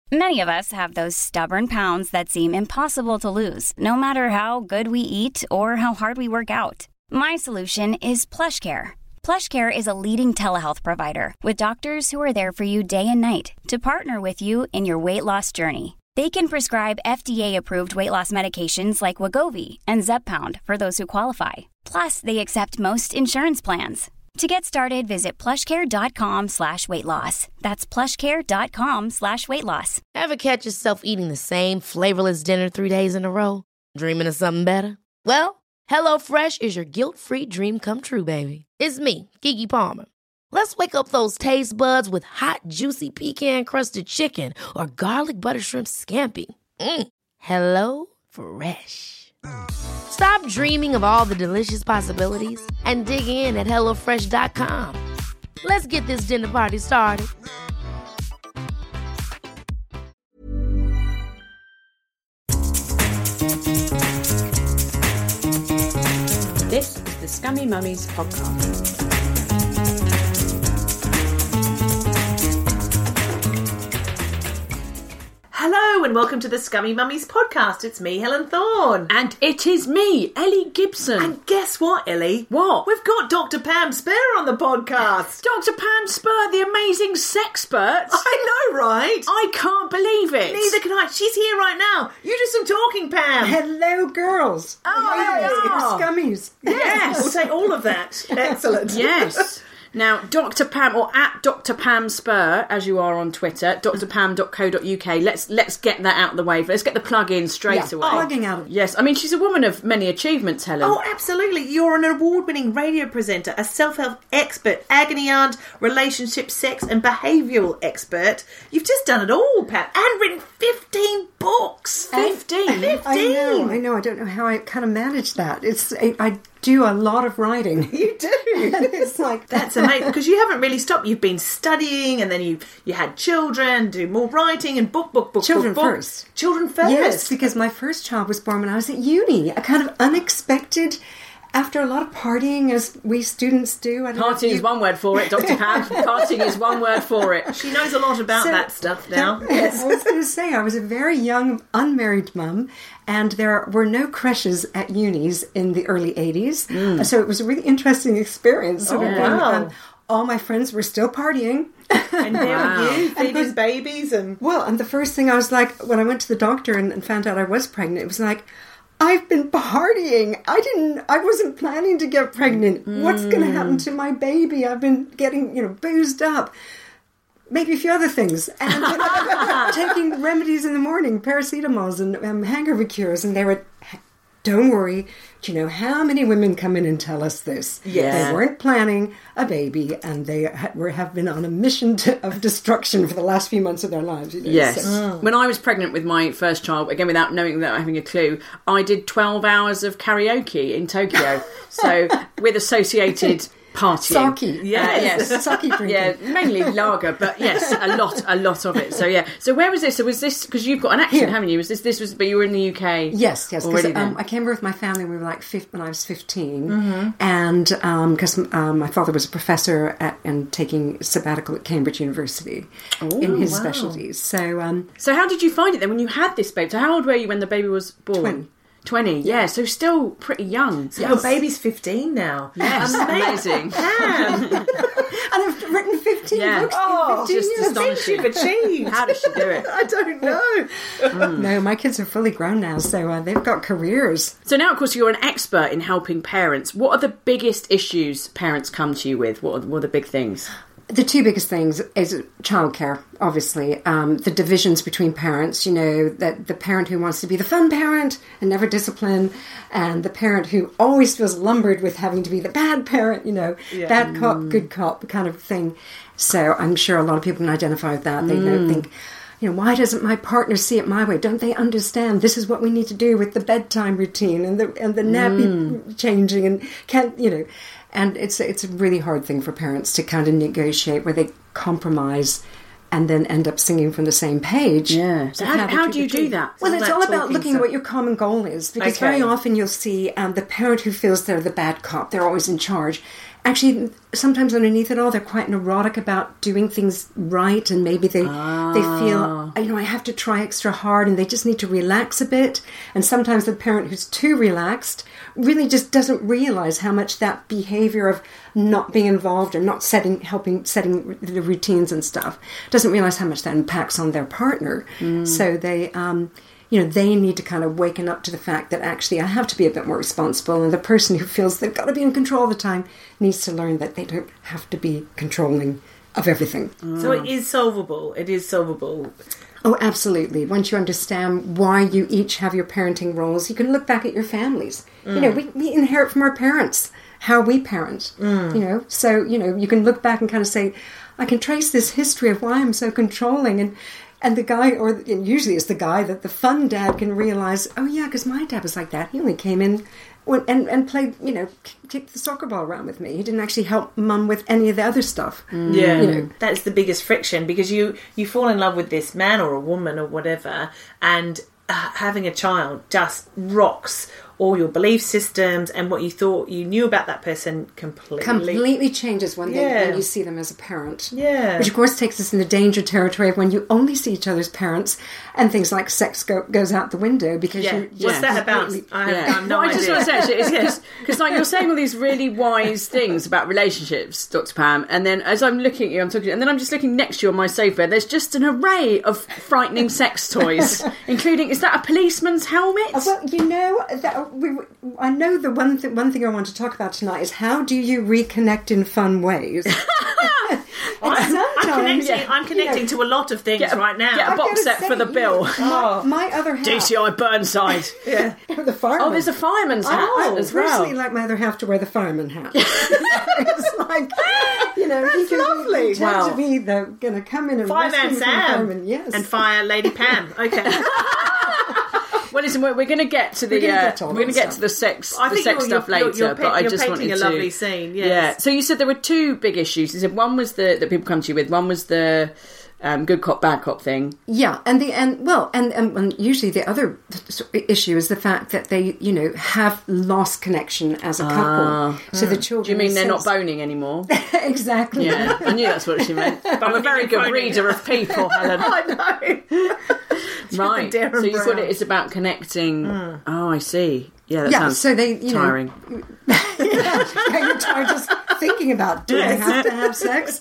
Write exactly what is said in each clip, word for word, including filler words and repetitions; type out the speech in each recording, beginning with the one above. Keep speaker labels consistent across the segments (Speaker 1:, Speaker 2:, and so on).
Speaker 1: Many of us have those stubborn pounds that seem impossible to lose, no matter how good we eat or how hard we work out. My solution is PlushCare. PlushCare is a leading telehealth provider with doctors who are there for you day and night to partner with you in your weight loss journey. They can prescribe F D A-approved weight loss medications like Wegovy and Zepbound for those who qualify. Plus, they accept most insurance plans. To get started, visit plushcare.com slash weight loss. That's plushcare.com slash weight loss.
Speaker 2: Ever catch yourself eating the same flavorless dinner three days in a row? Dreaming of something better? Well, HelloFresh is your guilt-free dream come true, baby. It's me, Keke Palmer. Let's wake up those taste buds with hot, juicy pecan-crusted chicken or garlic butter shrimp scampi. Mm. Hello Fresh. Stop dreaming of all the delicious possibilities and dig in at hello fresh dot com. Let's get this dinner party started.
Speaker 3: This is the Scummy Mummies podcast.
Speaker 4: Hello and welcome to the Scummy Mummies podcast. It's me, Helen Thorne.
Speaker 3: And it is me, Ellie Gibson.
Speaker 4: And guess what, Ellie?
Speaker 3: What?
Speaker 4: We've got Doctor Pam Spur on the podcast.
Speaker 3: Doctor Pam Spur, the amazing sexpert.
Speaker 4: I know, right?
Speaker 3: I can't believe it.
Speaker 4: Neither can I. She's here right now. You do some talking, Pam.
Speaker 5: Hello, girls.
Speaker 4: Oh,
Speaker 5: Ladies,
Speaker 4: there you
Speaker 5: you're
Speaker 4: are.
Speaker 5: scummies.
Speaker 4: Yes. We'll take all of that. Excellent.
Speaker 3: Yes. Now, Doctor Pam, or at Doctor Pam Spur, as you are on Twitter, d r pam dot co dot u k. Let's let's get that out of the way. Let's get the plug in straight
Speaker 5: Yeah,
Speaker 3: away.
Speaker 5: plugging out of-
Speaker 3: Yes, I mean, she's a woman of many achievements, Helen.
Speaker 4: Oh, absolutely. You're an award-winning radio presenter, a self-help expert, agony aunt, relationship, sex and behavioural expert. You've just done it all, Pam. And written fifteen books.
Speaker 3: Fifteen?
Speaker 4: Fifteen.
Speaker 5: I know, I know. I don't know how I kind of managed that. It's I, I do a lot of writing.
Speaker 4: You do.
Speaker 5: And it's like
Speaker 4: That's amazing, because you haven't really stopped. You've been studying, and then you you had children, do more writing, and book, book, book,
Speaker 5: Children
Speaker 4: book, book.
Speaker 5: first.
Speaker 4: Children first.
Speaker 5: Yes, because my first child was born when I was at uni. A kind of unexpected, after a lot of partying, as we students do. I don't know if
Speaker 3: Partying
Speaker 5: you-
Speaker 3: is one word for it, Doctor Pam. Partying is one word for it.
Speaker 4: She knows a lot about
Speaker 5: So-
Speaker 4: that stuff now.
Speaker 5: Yes. I was going to say, I was a very young, unmarried mum, and there were no creches at unis in the early eighties.
Speaker 3: Mm.
Speaker 5: So it was a really interesting experience. Sort
Speaker 4: Oh,
Speaker 5: of being,
Speaker 4: wow.
Speaker 5: um, all my friends were still partying.
Speaker 4: And there
Speaker 3: Wow.
Speaker 4: were you,
Speaker 5: And
Speaker 4: feeding
Speaker 5: was-
Speaker 4: babies, and
Speaker 5: Well, and the first thing I was like, when I went to the doctor and, and found out I was pregnant, it was like, I've been partying. I didn't, I wasn't planning to get pregnant. What's going to happen to my baby? I've been getting, you know, boozed up. Maybe a few other things. And you know, taking remedies in the morning, paracetamols and um, hangover cures. And they were, don't worry. Do you know how many women come in and tell us this?
Speaker 4: Yes.
Speaker 5: They weren't planning a baby, and they ha- were, have been on a mission to, of destruction for the last few months of their lives. You know?
Speaker 3: Yes.
Speaker 5: So-
Speaker 3: When I was pregnant with my first child, again, without knowing, without having a clue, I did twelve hours of karaoke in Tokyo. So, with associated partying.
Speaker 5: Sake.
Speaker 3: Yes.
Speaker 5: yes. Sake drinking.
Speaker 3: Yeah, mainly lager, but yes, a lot, a lot of it. So yeah. So where was this? So was this because you've got an accent,
Speaker 5: Here.
Speaker 3: haven't you? Was this this was? But you were in the U K.
Speaker 5: Yes, yes. Because
Speaker 3: already then.
Speaker 5: um, I came over with my family. We were like fif- when I was fifteen,
Speaker 3: Mm-hmm.
Speaker 5: and because um, my father was a professor at, and taking sabbatical at Cambridge University in his
Speaker 4: wow.
Speaker 5: specialties. So um,
Speaker 3: So how did you find it then when you had this baby? So how old were you when the baby was born?
Speaker 5: twenty.
Speaker 3: Twenty. Yeah. So still pretty young.
Speaker 4: so your baby's fifteen now.
Speaker 3: Yes, amazing.
Speaker 4: Pam.
Speaker 5: and I've written fifteen
Speaker 3: Yeah.
Speaker 5: books
Speaker 4: Oh,
Speaker 5: in fifteen
Speaker 3: just
Speaker 5: years.
Speaker 4: the things you've achieved.
Speaker 3: How does she do it?
Speaker 4: I don't know.
Speaker 5: No, my kids are fully grown now, so uh, they've got careers.
Speaker 3: So now, of course, you're an expert in helping parents. What are the biggest issues parents come to you with? What are, what are the big things?
Speaker 5: The two biggest things is childcare, obviously. Um, the divisions between parents, you know, that the parent who wants to be the fun parent and never discipline, and the parent who always feels lumbered with having to be the bad parent, you know, bad cop, good cop kind of thing. So I'm sure a lot of people can identify with that. They don't think, you know, why doesn't my partner see it my way? Don't they understand this is what we need to do with the bedtime routine and the and the nappy changing and can't, you know. And it's it's a really hard thing for parents to kind of negotiate where they compromise and then end up singing from the same page.
Speaker 3: Yeah. So
Speaker 5: Of
Speaker 3: how,
Speaker 5: the
Speaker 3: how
Speaker 5: two
Speaker 3: do you
Speaker 5: between-
Speaker 3: do that?
Speaker 5: Well,
Speaker 4: Sounds
Speaker 5: it's
Speaker 4: like
Speaker 5: all about
Speaker 4: talking
Speaker 5: looking at
Speaker 4: some-
Speaker 5: what your common goal is. Because
Speaker 4: Okay.
Speaker 5: very often you'll see um, the parent who feels they're the bad cop, they're always in charge. actually, sometimes underneath it all, they're quite neurotic about doing things right, and maybe they
Speaker 3: Ah.
Speaker 5: they feel, you know, I have to try extra hard, and they just need to relax a bit. And sometimes the parent who's too relaxed really just doesn't realize how much that behavior of not being involved or not setting, helping setting the routines and stuff, doesn't realize how much that impacts on their partner.
Speaker 3: Mm.
Speaker 5: So they, um, you know, they need to kind of waken up to the fact that actually I have to be a bit more responsible, and the person who feels they've got to be in control all the time needs to learn that they don't have to be controlling of everything.
Speaker 4: So it is solvable. It is solvable.
Speaker 5: Oh, absolutely. Once you understand why you each have your parenting roles, you can look back at your families. Mm. You know, we, we inherit from our parents how we parent, mm. you know. So, you know, you can look back and kind of say, I can trace this history of why I'm so controlling. And and the guy, or and usually it's the guy, that the fun dad can realize, oh, yeah, because my dad was like that. He only came in when, and, and played, you know, kicked the soccer ball around with me. He didn't actually help mum with any of the other stuff.
Speaker 4: Mm. Yeah.
Speaker 5: You know.
Speaker 4: That's the biggest friction, because you, you fall in love with this man or a woman or whatever, and uh, having a child just rocks all your belief systems and what you thought you knew about that person completely.
Speaker 5: Completely changes when, they,
Speaker 4: Yeah.
Speaker 5: when you see them as a parent.
Speaker 4: Yeah.
Speaker 5: Which, of course, takes us in the danger territory of when you only see each other as parents, and things like sex go, goes out the window because
Speaker 4: Yeah.
Speaker 5: you're
Speaker 4: What's
Speaker 5: just
Speaker 4: that about?
Speaker 5: completely-
Speaker 4: I have
Speaker 3: Yeah.
Speaker 4: done no
Speaker 3: What I just
Speaker 4: idea.
Speaker 3: want to say actually is because like you're saying all these really wise things about relationships, Doctor Pam, and then as I'm looking at you, I'm talking, and then I'm just looking next to you on my sofa. There's just an array of frightening sex toys, including, is that a policeman's helmet?
Speaker 5: Oh, well, you know, that we, I know the one, th- one thing I want to talk about tonight is how do you reconnect in fun ways?
Speaker 4: I'm, I'm
Speaker 5: sometimes,
Speaker 4: connecting,
Speaker 5: yeah,
Speaker 4: I'm connecting
Speaker 5: you know,
Speaker 4: to a lot of things
Speaker 3: Get a-
Speaker 4: right now.
Speaker 3: get a
Speaker 5: I've
Speaker 3: box
Speaker 5: gotta
Speaker 3: set for the
Speaker 5: you
Speaker 3: bill.
Speaker 5: know,
Speaker 4: Oh.
Speaker 5: my, my other half.
Speaker 3: D C I Burnside.
Speaker 4: Yeah.
Speaker 5: The fireman.
Speaker 3: Oh, there's a fireman's hat
Speaker 5: I, I
Speaker 3: as well.
Speaker 5: personally like my other half to wear the fireman hat. It's like, you know, he can
Speaker 4: lovely.
Speaker 5: Be, he tends
Speaker 3: Wow.
Speaker 5: to be the going to come in and rescue
Speaker 4: Fireman
Speaker 5: me from the
Speaker 4: Sam
Speaker 5: fireman. Yes,
Speaker 4: and Fire Lady Pam. Okay.
Speaker 3: Well, listen, we're, we're going to get to the
Speaker 5: We're gonna
Speaker 3: uh,
Speaker 5: get to all
Speaker 3: we're going to
Speaker 5: that
Speaker 3: get to the sex
Speaker 4: I
Speaker 3: the
Speaker 4: think
Speaker 3: sex
Speaker 4: you're-
Speaker 3: stuff
Speaker 4: you're-
Speaker 3: later,
Speaker 4: you're
Speaker 3: but I
Speaker 4: paint-
Speaker 3: just
Speaker 4: you're
Speaker 3: wanted
Speaker 4: painting
Speaker 3: to
Speaker 4: a lovely scene, yes.
Speaker 3: Yeah. So you said there were two big issues. You said one was the that people come to you with. One was the um, good cop bad cop thing.
Speaker 5: yeah, and the and well, and, and and usually the other issue is the fact that they, you know, have lost connection as a couple. So the children.
Speaker 3: Ah. Do you mean they're not
Speaker 5: sense-
Speaker 3: boning anymore?
Speaker 5: exactly?
Speaker 3: Yeah, I knew that's what she meant. I'm a very
Speaker 4: and
Speaker 3: good
Speaker 4: phoning.
Speaker 3: reader of people, Helen.
Speaker 4: I know.
Speaker 3: Right.
Speaker 4: Darren
Speaker 3: So you thought
Speaker 4: Brown.
Speaker 3: it is about connecting. Oh, I see. Yeah, that
Speaker 5: Yeah,
Speaker 3: sounds
Speaker 5: so they, you
Speaker 3: tiring.
Speaker 5: know, you're tired just thinking about, do I have to have sex?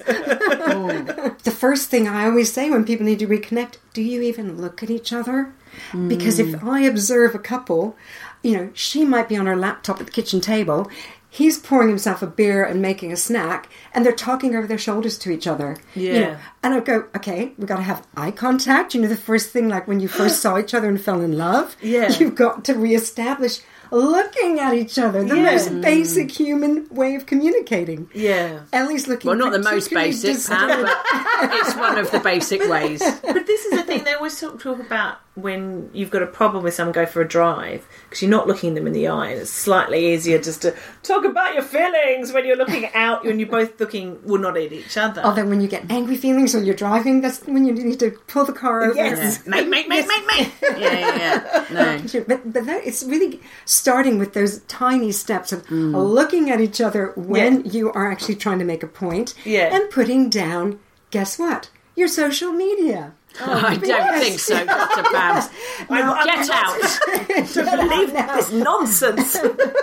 Speaker 5: The first thing I always say when people need to reconnect, do you even look at each other? Because if I observe a couple, you know, she might be on her laptop at the kitchen table, he's pouring himself a beer and making a snack, and they're talking over their shoulders to each other. You
Speaker 4: Yeah.
Speaker 5: know, and I go, okay, we've got to have eye contact. You know, the first thing, like when you first saw each other and fell in love,
Speaker 4: Yeah.
Speaker 5: you've got to reestablish looking at each other, the
Speaker 4: Yeah.
Speaker 5: most basic human way of communicating.
Speaker 4: Yeah.
Speaker 5: Ellie's looking
Speaker 3: Well, not the most
Speaker 5: particularly
Speaker 3: basic, Pam,
Speaker 5: disturbed.
Speaker 3: but it's one of the basic ways.
Speaker 4: But this is the thing they always talk, talk about when you've got a problem with someone, go for a drive, because you're not looking them in the eye, and it's slightly easier just to talk about your feelings when you're looking out, when you're both looking, well, not at each other.
Speaker 5: Although when you get angry feelings when you're driving, that's when you need to pull the car over.
Speaker 4: Yes.
Speaker 3: Yeah. Mate, mate, mate, mate, mate. Yeah, yeah, yeah. No.
Speaker 5: But, but that, it's really starting with those tiny steps of looking at each other when
Speaker 4: Yeah.
Speaker 5: you are actually trying to make a point,
Speaker 4: Yeah.
Speaker 5: and putting down, guess what? Your social media.
Speaker 3: I don't think so, Doctor Pam.
Speaker 4: I'm-
Speaker 3: Get out.
Speaker 4: to believe this nonsense.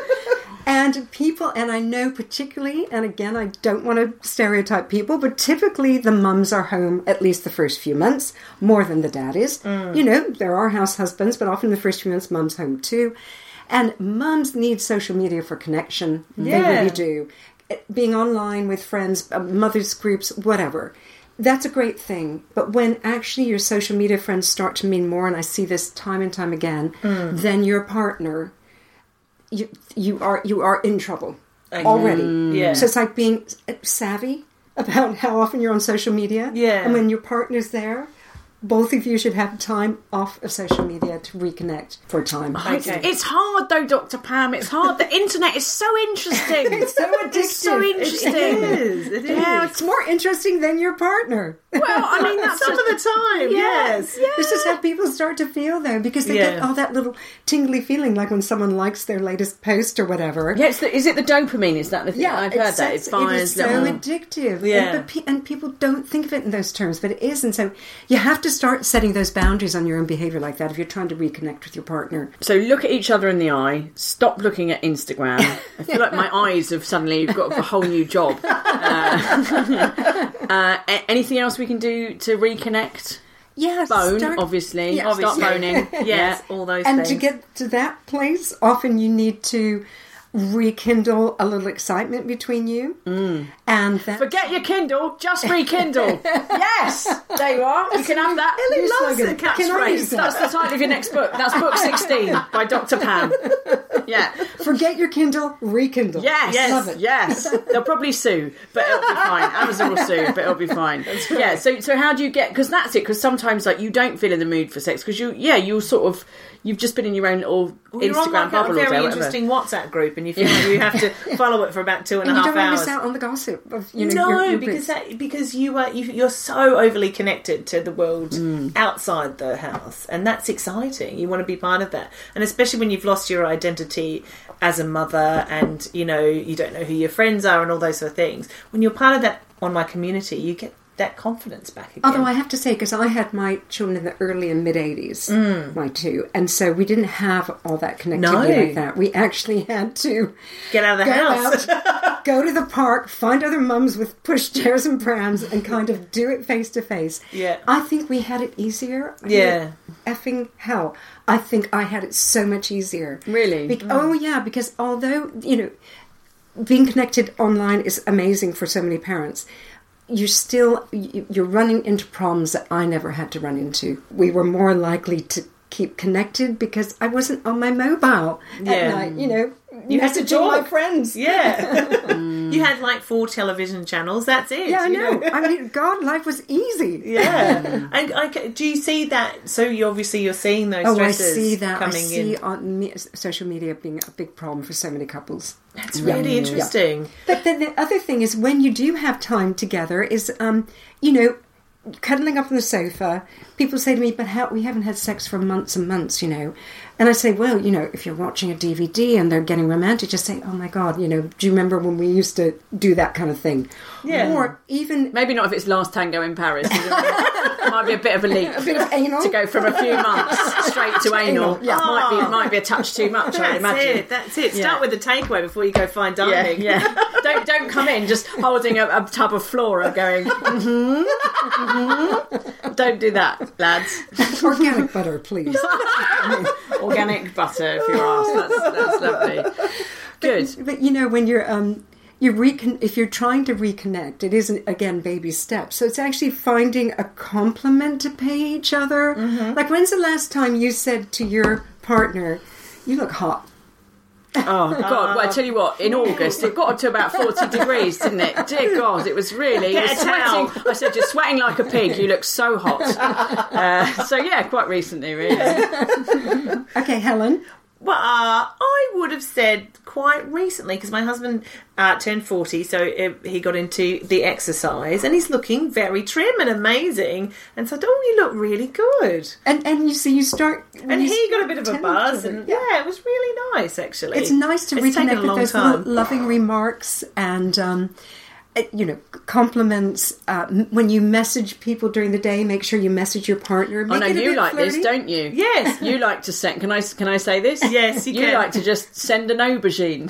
Speaker 5: And people, and I know particularly, and again, I don't want to stereotype people, but typically the mums are home at least the first few months, more than the dad is. You know, there are house husbands, but often the first few months, mum's home too. And mums need social media for connection. They
Speaker 4: Yeah.
Speaker 5: really do. Being online with friends, uh, mothers groups, whatever. That's a great thing. But when actually your social media friends start to mean more, and I see this time and time again, than your partner, you you are you are in trouble already.
Speaker 4: Yeah.
Speaker 5: So it's like being savvy about how often you're on social media.
Speaker 4: Yeah.
Speaker 5: And when your partner's there, both of you should have time off of social media to reconnect for a time.
Speaker 4: Okay.
Speaker 3: It's hard though, Doctor Pam. It's hard. The internet is so interesting.
Speaker 5: It's so addictive.
Speaker 3: It's so interesting.
Speaker 4: It is. It is.
Speaker 3: Yeah,
Speaker 5: It's more interesting than your partner.
Speaker 3: Well, I mean, that's
Speaker 4: Some
Speaker 3: just-
Speaker 4: of the time, yes.
Speaker 5: This is how how people start to feel, though, because they
Speaker 4: Yeah.
Speaker 5: get all that little tingly feeling, like when someone likes their latest post or whatever.
Speaker 3: Yeah, it's the, is it the dopamine? Is that the thing?
Speaker 5: Yeah,
Speaker 3: I've heard
Speaker 5: it's,
Speaker 3: that. It
Speaker 5: it's-
Speaker 3: fires
Speaker 5: it is so
Speaker 3: little-
Speaker 5: addictive.
Speaker 4: Yeah.
Speaker 5: And, but pe- and people don't think of it in those terms, but it is. And so you have to start setting those boundaries on your own behaviour like that if you're trying to reconnect with your partner.
Speaker 3: So look at each other in the eye. Stop looking at Instagram. I feel like my eyes have suddenly got a whole new job. Uh, uh, a- anything else we can do to reconnect?
Speaker 5: Yes.
Speaker 3: Bone,
Speaker 5: start-
Speaker 3: obviously.
Speaker 5: Yeah,
Speaker 3: Start boning.
Speaker 4: Yes,
Speaker 3: Yeah.
Speaker 4: all those
Speaker 5: And
Speaker 4: things.
Speaker 5: to get to that place, often you need to rekindle a little excitement between you. Mm. And that,
Speaker 3: Forget your Kindle, just rekindle. Yes, there you are. You can have that.
Speaker 4: Ellie
Speaker 5: New
Speaker 4: loves
Speaker 5: slogan.
Speaker 4: the
Speaker 5: Can I use
Speaker 4: catchphrase.
Speaker 5: that?
Speaker 3: That's the title of your next book. That's book sixteen by Doctor Pam. Yeah.
Speaker 5: forget your Kindle, rekindle.
Speaker 3: Yes.
Speaker 4: Yes.
Speaker 5: Love it.
Speaker 3: Yes. They'll probably sue, but it'll be fine. Amazon will sue, but it'll be fine. Yeah. So, so how do you get? Because that's it. Because sometimes, like, you don't feel in the mood for sex because you, yeah, you'll sort of, you've just been in your own little
Speaker 4: Well, you're on
Speaker 3: Instagram
Speaker 4: like a
Speaker 3: bubble all day.
Speaker 4: very
Speaker 3: whatever.
Speaker 4: interesting WhatsApp group, and you feel like you have to follow it for about two and a
Speaker 5: And you
Speaker 4: half
Speaker 5: don't want to
Speaker 4: hours.
Speaker 5: miss out on the gossip of, you know,
Speaker 4: no,
Speaker 5: your, your
Speaker 4: because
Speaker 5: groups.
Speaker 4: that, because you are you, you're so overly connected to the world
Speaker 3: Mm.
Speaker 4: outside the house, and that's exciting. You want to be part of that, and especially when you've lost your identity as a mother, and you know you don't know who your friends are, and all those sort of things. When you're part of that online community, you get that confidence back again.
Speaker 5: Although I have to say, because I had my children in the early and mid eighties, my two, and so we didn't have all that connectivity
Speaker 4: No.
Speaker 5: like that. We actually had to
Speaker 4: Get out of the
Speaker 5: go
Speaker 4: house.
Speaker 5: out, go to the park, find other mums with pushchairs and prams, and kind of do it face to face.
Speaker 4: Yeah.
Speaker 5: I think we had it easier. I
Speaker 4: Yeah.
Speaker 5: mean, effing hell. I think I had it so much easier.
Speaker 3: Really?
Speaker 5: Bec- Oh yeah, because although you know, being connected online is amazing for so many parents, you're still you're running into problems that I never had to run into. We were more likely to keep connected because I wasn't on my mobile
Speaker 4: Yeah.
Speaker 5: at night, you know,
Speaker 4: You had to
Speaker 5: messaging my
Speaker 4: talk.
Speaker 5: friends.
Speaker 4: Yeah. You had like four television channels. That's it.
Speaker 5: Yeah, I
Speaker 4: you
Speaker 5: know. I mean, God, life was easy.
Speaker 4: Yeah. And I, ca- do you see that? So you obviously you're seeing those
Speaker 5: Oh, I
Speaker 4: stresses
Speaker 5: see that. I
Speaker 4: coming
Speaker 5: see
Speaker 4: in.
Speaker 5: on me- social media being a big problem for so many couples.
Speaker 4: That's really interesting.
Speaker 5: But then the other thing is when you do have time together is, um, you know, cuddling up on the sofa. People say to me, but how, we haven't had sex for months and months, you know. And I say, well, you know, if you're watching a D V D and they're getting romantic, just say, oh my God, you know, do you remember when we used to do that kind of thing?
Speaker 4: Yeah.
Speaker 5: Or even
Speaker 3: Maybe not if it's Last Tango in Paris. It might be a bit of a leap.
Speaker 5: a bit of anal.
Speaker 3: To go from a few months straight to anal.
Speaker 5: Yeah.
Speaker 3: Might be might be a touch too much, I'd
Speaker 4: That's
Speaker 3: imagine.
Speaker 4: it. That's it.
Speaker 3: Yeah.
Speaker 4: Start with the takeaway before you go fine
Speaker 3: Yeah,
Speaker 4: dining.
Speaker 3: yeah. Don't don't come in just holding a, a tub of flora going, mm-hmm, mm-hmm. Don't do that, lads.
Speaker 5: Organic butter, please.
Speaker 3: Organic butter, if you're asked. That's, that's lovely. Good.
Speaker 5: But you know, when you're um, you recon- if you're trying to reconnect, it isn't again baby steps. So it's actually finding a compliment to pay each other. Like, when's the last time you said to your partner, "You look hot"?
Speaker 3: Oh, God. Well, I tell you what, in August, it got up to about forty degrees, didn't it? Dear God, it was really... It was
Speaker 4: Get a towel.
Speaker 3: sweating. I said, you're sweating like a pig. You look so hot. Uh, so, yeah, quite recently, really.
Speaker 5: Okay, Helen.
Speaker 4: Well, uh, I would have said quite recently because my husband uh, turned forty, so it, he got into the exercise and he's looking very trim and amazing. And said, "Oh, you look really good."
Speaker 5: And and you see, you start,
Speaker 4: And
Speaker 5: you
Speaker 4: he got a bit of a
Speaker 5: tend
Speaker 4: buzz,
Speaker 5: to-
Speaker 4: and yeah, it was really nice actually.
Speaker 5: It's nice to
Speaker 4: It's taken
Speaker 5: reconnect
Speaker 4: a
Speaker 5: with
Speaker 4: long
Speaker 5: those
Speaker 4: time.
Speaker 5: little loving remarks and, um, uh, you know, compliments. Uh, m- when you message people during the day, make sure you message your partner.
Speaker 3: I
Speaker 5: Make
Speaker 3: know
Speaker 5: it a
Speaker 3: you
Speaker 5: bit
Speaker 3: like
Speaker 5: flirty.
Speaker 3: this, don't you?
Speaker 4: Yes.
Speaker 3: You like to send... Can I, can I say this?
Speaker 4: Yes, you
Speaker 3: You
Speaker 4: can.
Speaker 3: like to just send an aubergine.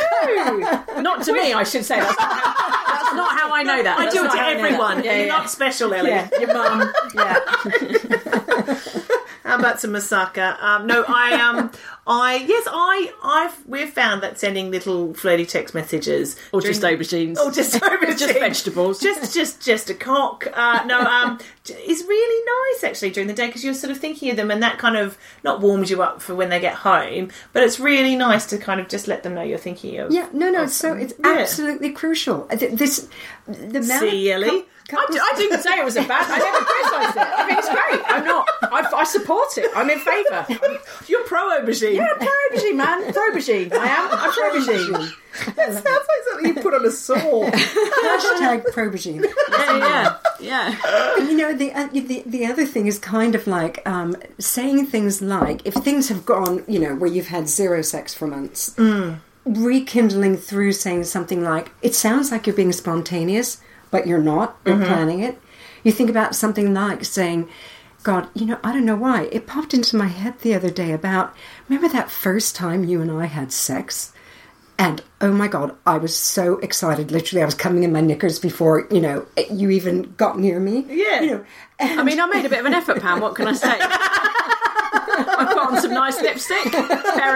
Speaker 4: I do.
Speaker 3: Not to me, I should say. That's not how, that's not how I know that.
Speaker 4: I
Speaker 3: That's
Speaker 4: do it
Speaker 3: not
Speaker 4: to
Speaker 3: how I know that.
Speaker 4: everyone.
Speaker 3: Yeah,
Speaker 4: You're
Speaker 3: yeah.
Speaker 4: not special, Ellie.
Speaker 3: Yeah, your mum. Yeah.
Speaker 4: How about some masaka? Um, no, I um, I yes, I I've we've found that sending little flirty text messages
Speaker 3: Or
Speaker 4: during-
Speaker 3: just aubergines.
Speaker 4: or just aubergines,
Speaker 3: Just vegetables.
Speaker 4: just just just a cock. Uh, no, um, is really nice actually during the day because you're sort of thinking of them, and that kind of not warms you up for when they get home, but it's really nice to kind of just let them know you're thinking of.
Speaker 5: Yeah, no, no.
Speaker 4: of
Speaker 5: So
Speaker 4: them.
Speaker 5: it's
Speaker 4: Yeah.
Speaker 5: absolutely crucial. Uh, th- This, the amount
Speaker 4: See,
Speaker 5: of
Speaker 4: Ellie?
Speaker 5: cou-
Speaker 3: I, d- I didn't say it was a bad. I never criticised it. I think it's great. I'm not. I, I support it. I'm in favour.
Speaker 4: You're pro aubergine.
Speaker 3: Yeah, pro aubergine, man. Pro aubergine. I am. I'm pro aubergine.
Speaker 4: That sounds like something you put on a saw.
Speaker 5: Hashtag Probagine.
Speaker 3: Yeah, yeah, Yeah.
Speaker 5: And, you know, the, uh, the the other thing is kind of like um, saying things like, if things have gone, you know, where you've had zero sex for months, mm. rekindling through saying something like, it sounds like you're being spontaneous, but you're not, you're mm-hmm. planning it. You think about something like saying, God, you know, I don't know why. It popped into my head the other day about, remember that first time you and I had sex? And, oh my God, I was so excited. Literally, I was coming in my knickers before, you know, you even got near me.
Speaker 4: Yeah.
Speaker 5: You know, and
Speaker 3: I mean, I made a bit of an effort, Pam. What can I say? I put on some nice lipstick, pair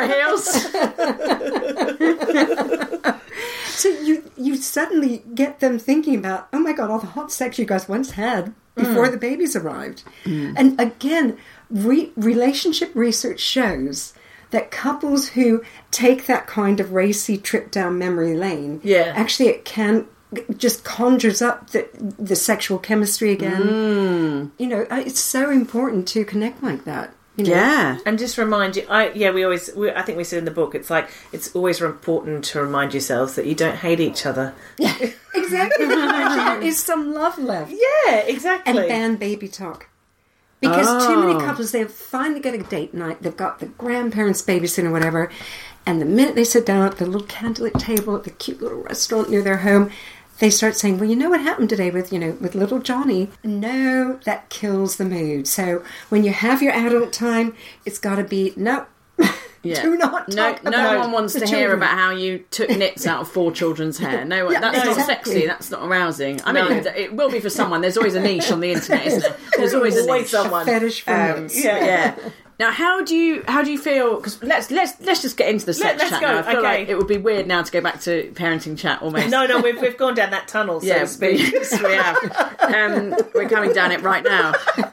Speaker 3: of heels.
Speaker 5: So you, you suddenly get them thinking about, oh my God, all the hot sex you guys once had before mm. the babies arrived. Mm. And again, re- relationship research shows that couples who take that kind of racy trip down memory lane,
Speaker 4: yeah.
Speaker 5: actually it can just conjures up the, the sexual chemistry again.
Speaker 3: Mm.
Speaker 5: You know, it's so important to connect like that. You know?
Speaker 3: Yeah.
Speaker 4: And just remind you, I yeah, we always, we, I think we said in the book, it's like, it's always important to remind yourselves that you don't hate each other.
Speaker 5: Yeah, exactly. There is some love left.
Speaker 4: Yeah, exactly.
Speaker 5: And ban baby talk. Because
Speaker 3: oh.
Speaker 5: too many couples, they finally get a date night, they've got the grandparents babysitting or whatever, and the minute they sit down at the little candlelit table at the cute little restaurant near their home, they start saying, well, you know what happened today with, you know, with little Johnny? No, that kills the mood. So when you have your adult time, it's got to be, no,
Speaker 3: yeah.
Speaker 5: do not
Speaker 3: no,
Speaker 5: talk
Speaker 3: no
Speaker 5: about
Speaker 3: one wants to
Speaker 5: children.
Speaker 3: hear about how you took nits out of four children's hair. No,
Speaker 5: yeah,
Speaker 3: that's
Speaker 5: exactly.
Speaker 3: not sexy. That's not arousing. I mean, no. it will be for someone. There's always a niche on the internet, isn't there? There's always,
Speaker 4: always
Speaker 3: a niche.
Speaker 4: someone.
Speaker 5: A fetish for
Speaker 3: um,
Speaker 5: nits.
Speaker 3: yeah. yeah. Now, how do you how do you feel? Because let's let's let's just get into the sex
Speaker 4: Let,
Speaker 3: chat
Speaker 4: go.
Speaker 3: now. I feel
Speaker 4: okay.
Speaker 3: like it would be weird now to go back to parenting chat almost.
Speaker 4: No, no, we've we've gone down that tunnel. So
Speaker 3: yeah,
Speaker 4: to speak.
Speaker 3: yes, we have. Um, we're coming down it right now.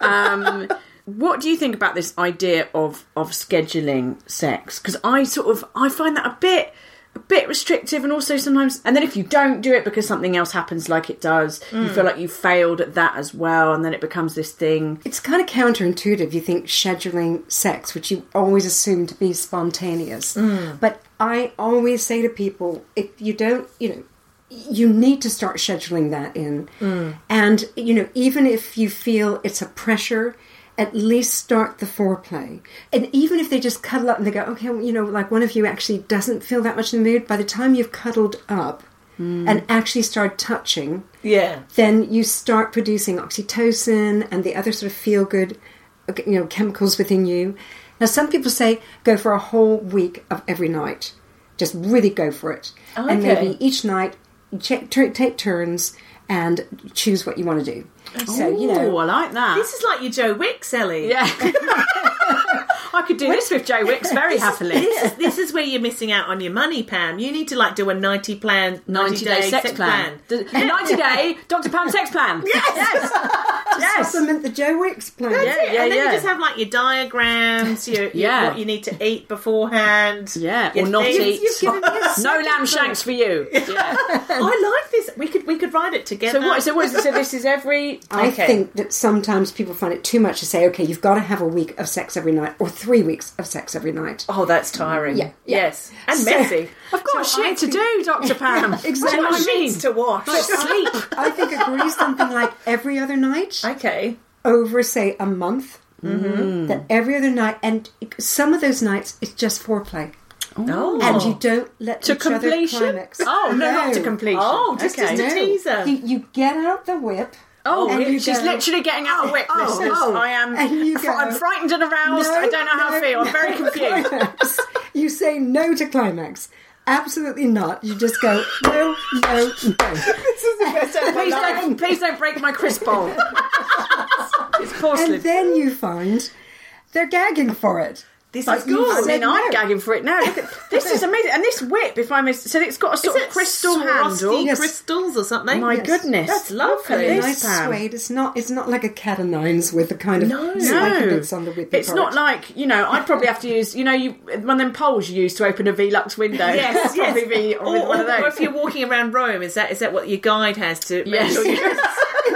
Speaker 3: Um, what do you think about this idea of of scheduling sex? Because I sort of I find that a bit. a bit restrictive, and also sometimes, and then if you don't do it because something else happens like it does, mm. you feel like you failed at that as well, and then it becomes this thing.
Speaker 5: It's kind of counterintuitive. You think scheduling sex, which you always assume to be spontaneous, mm. but I always say to people, if you don't, you know, you need to start scheduling that in, mm. and you know, even if you feel it's a pressure, at least start the foreplay. And even if they just cuddle up and they go, okay, well, you know, like one of you actually doesn't feel that much in the mood, by the time you've cuddled up mm. and actually start touching,
Speaker 4: yeah,
Speaker 5: then you start producing oxytocin and the other sort of feel-good, you know, chemicals within you. Now, some people say go for a whole week of every night. Just really go for it.
Speaker 4: Oh,
Speaker 5: and
Speaker 4: okay.
Speaker 5: maybe each night, check, t- take turns and choose what you want to do. So, you know,
Speaker 3: Ooh, I like that.
Speaker 4: This is like your Joe Wicks, Ellie.
Speaker 3: Yeah. I could do this with Joe Wicks very happily.
Speaker 4: This is, this is where you're missing out on your money, Pam. You need to like do a ninety plan, ninety, ninety day, day sex, sex plan.
Speaker 3: plan. The ninety day Doctor Pam sex plan.
Speaker 4: Yes,
Speaker 3: yes, yes.
Speaker 5: Supplement the Joe Wicks plan.
Speaker 4: That's
Speaker 3: yeah,
Speaker 4: it.
Speaker 3: yeah,
Speaker 4: and then
Speaker 3: yeah.
Speaker 4: you just have like your diagrams, your, your
Speaker 3: yeah.
Speaker 4: what you need to eat beforehand.
Speaker 3: Yeah,
Speaker 4: or
Speaker 3: not
Speaker 4: things.
Speaker 3: eat.
Speaker 4: You've given me a
Speaker 3: no lamb shanks for you. Yeah.
Speaker 4: I like this. We could we could write it together.
Speaker 3: So what? So what is it? So this is every.
Speaker 5: I
Speaker 3: okay.
Speaker 5: think that sometimes people find it too much to say, okay, you've got to have a week of sex every night or three weeks of sex every night.
Speaker 4: Oh, that's tiring.
Speaker 5: Yeah, yeah.
Speaker 4: Yes, and
Speaker 5: So-
Speaker 4: messy.
Speaker 3: I've got
Speaker 5: So I
Speaker 3: shit to
Speaker 5: think-
Speaker 3: do, Doctor Pam.
Speaker 5: Exactly.
Speaker 3: Do you know what I mean?
Speaker 4: Sheets to wash.
Speaker 3: Like sleep.
Speaker 5: I think agree something like every other night
Speaker 4: Okay.
Speaker 5: over, say, a month. Mm-hmm. That every other night, and some of those nights, it's just foreplay.
Speaker 4: Oh.
Speaker 5: And you don't let
Speaker 3: To
Speaker 5: each
Speaker 3: completion?
Speaker 5: other climax.
Speaker 3: Oh, no, not to completion.
Speaker 4: Oh, just,
Speaker 3: Okay.
Speaker 4: just a
Speaker 5: No.
Speaker 4: teaser.
Speaker 5: You, you get out the whip.
Speaker 3: Oh,
Speaker 5: and you
Speaker 3: she's
Speaker 5: go,
Speaker 3: literally getting out a whip,
Speaker 5: oh,
Speaker 3: listeners.
Speaker 5: oh.
Speaker 3: I am.
Speaker 5: And you
Speaker 3: fr-
Speaker 5: go,
Speaker 3: I'm frightened and aroused.
Speaker 5: No,
Speaker 3: I don't know how
Speaker 5: no,
Speaker 3: I feel. I'm very
Speaker 5: no
Speaker 3: confused.
Speaker 5: climax. You say no to climax. Absolutely not. You just go, no, no, no.
Speaker 4: This is the best ever.
Speaker 3: Please don't, please don't break my crisp bowl. It's porcelain.
Speaker 5: And then you find they're gagging for it.
Speaker 4: This
Speaker 5: Like
Speaker 4: is
Speaker 5: you
Speaker 4: good.
Speaker 3: I
Speaker 5: said
Speaker 3: mean, I'm
Speaker 5: no.
Speaker 3: gagging for it now. Look at, this is amazing. And this whip, if I may, so it's got a sort
Speaker 4: Is
Speaker 3: of
Speaker 4: it
Speaker 3: crystal
Speaker 4: Swarovski
Speaker 3: handle.
Speaker 5: Yes.
Speaker 4: crystals or something?
Speaker 3: My
Speaker 5: Yes.
Speaker 3: goodness,
Speaker 4: That's
Speaker 3: Look at
Speaker 4: lovely.
Speaker 5: A
Speaker 3: this,
Speaker 5: nice
Speaker 3: Pam.
Speaker 5: suede. It's not. It's not like a cat o' nines with the kind of
Speaker 4: No.
Speaker 5: spiky
Speaker 3: No,
Speaker 5: bits on the whippy
Speaker 3: it's
Speaker 5: part.
Speaker 3: not like, you know, I'd probably have to use, you know, you one of them poles you use to open a Velux window.
Speaker 4: Yes,
Speaker 3: It'd probably be
Speaker 4: or,
Speaker 3: with one of
Speaker 4: or, or
Speaker 3: those.
Speaker 4: if you're walking around Rome, is that is that what your guide has to? make
Speaker 3: Yes.
Speaker 4: sure you-
Speaker 5: Instead of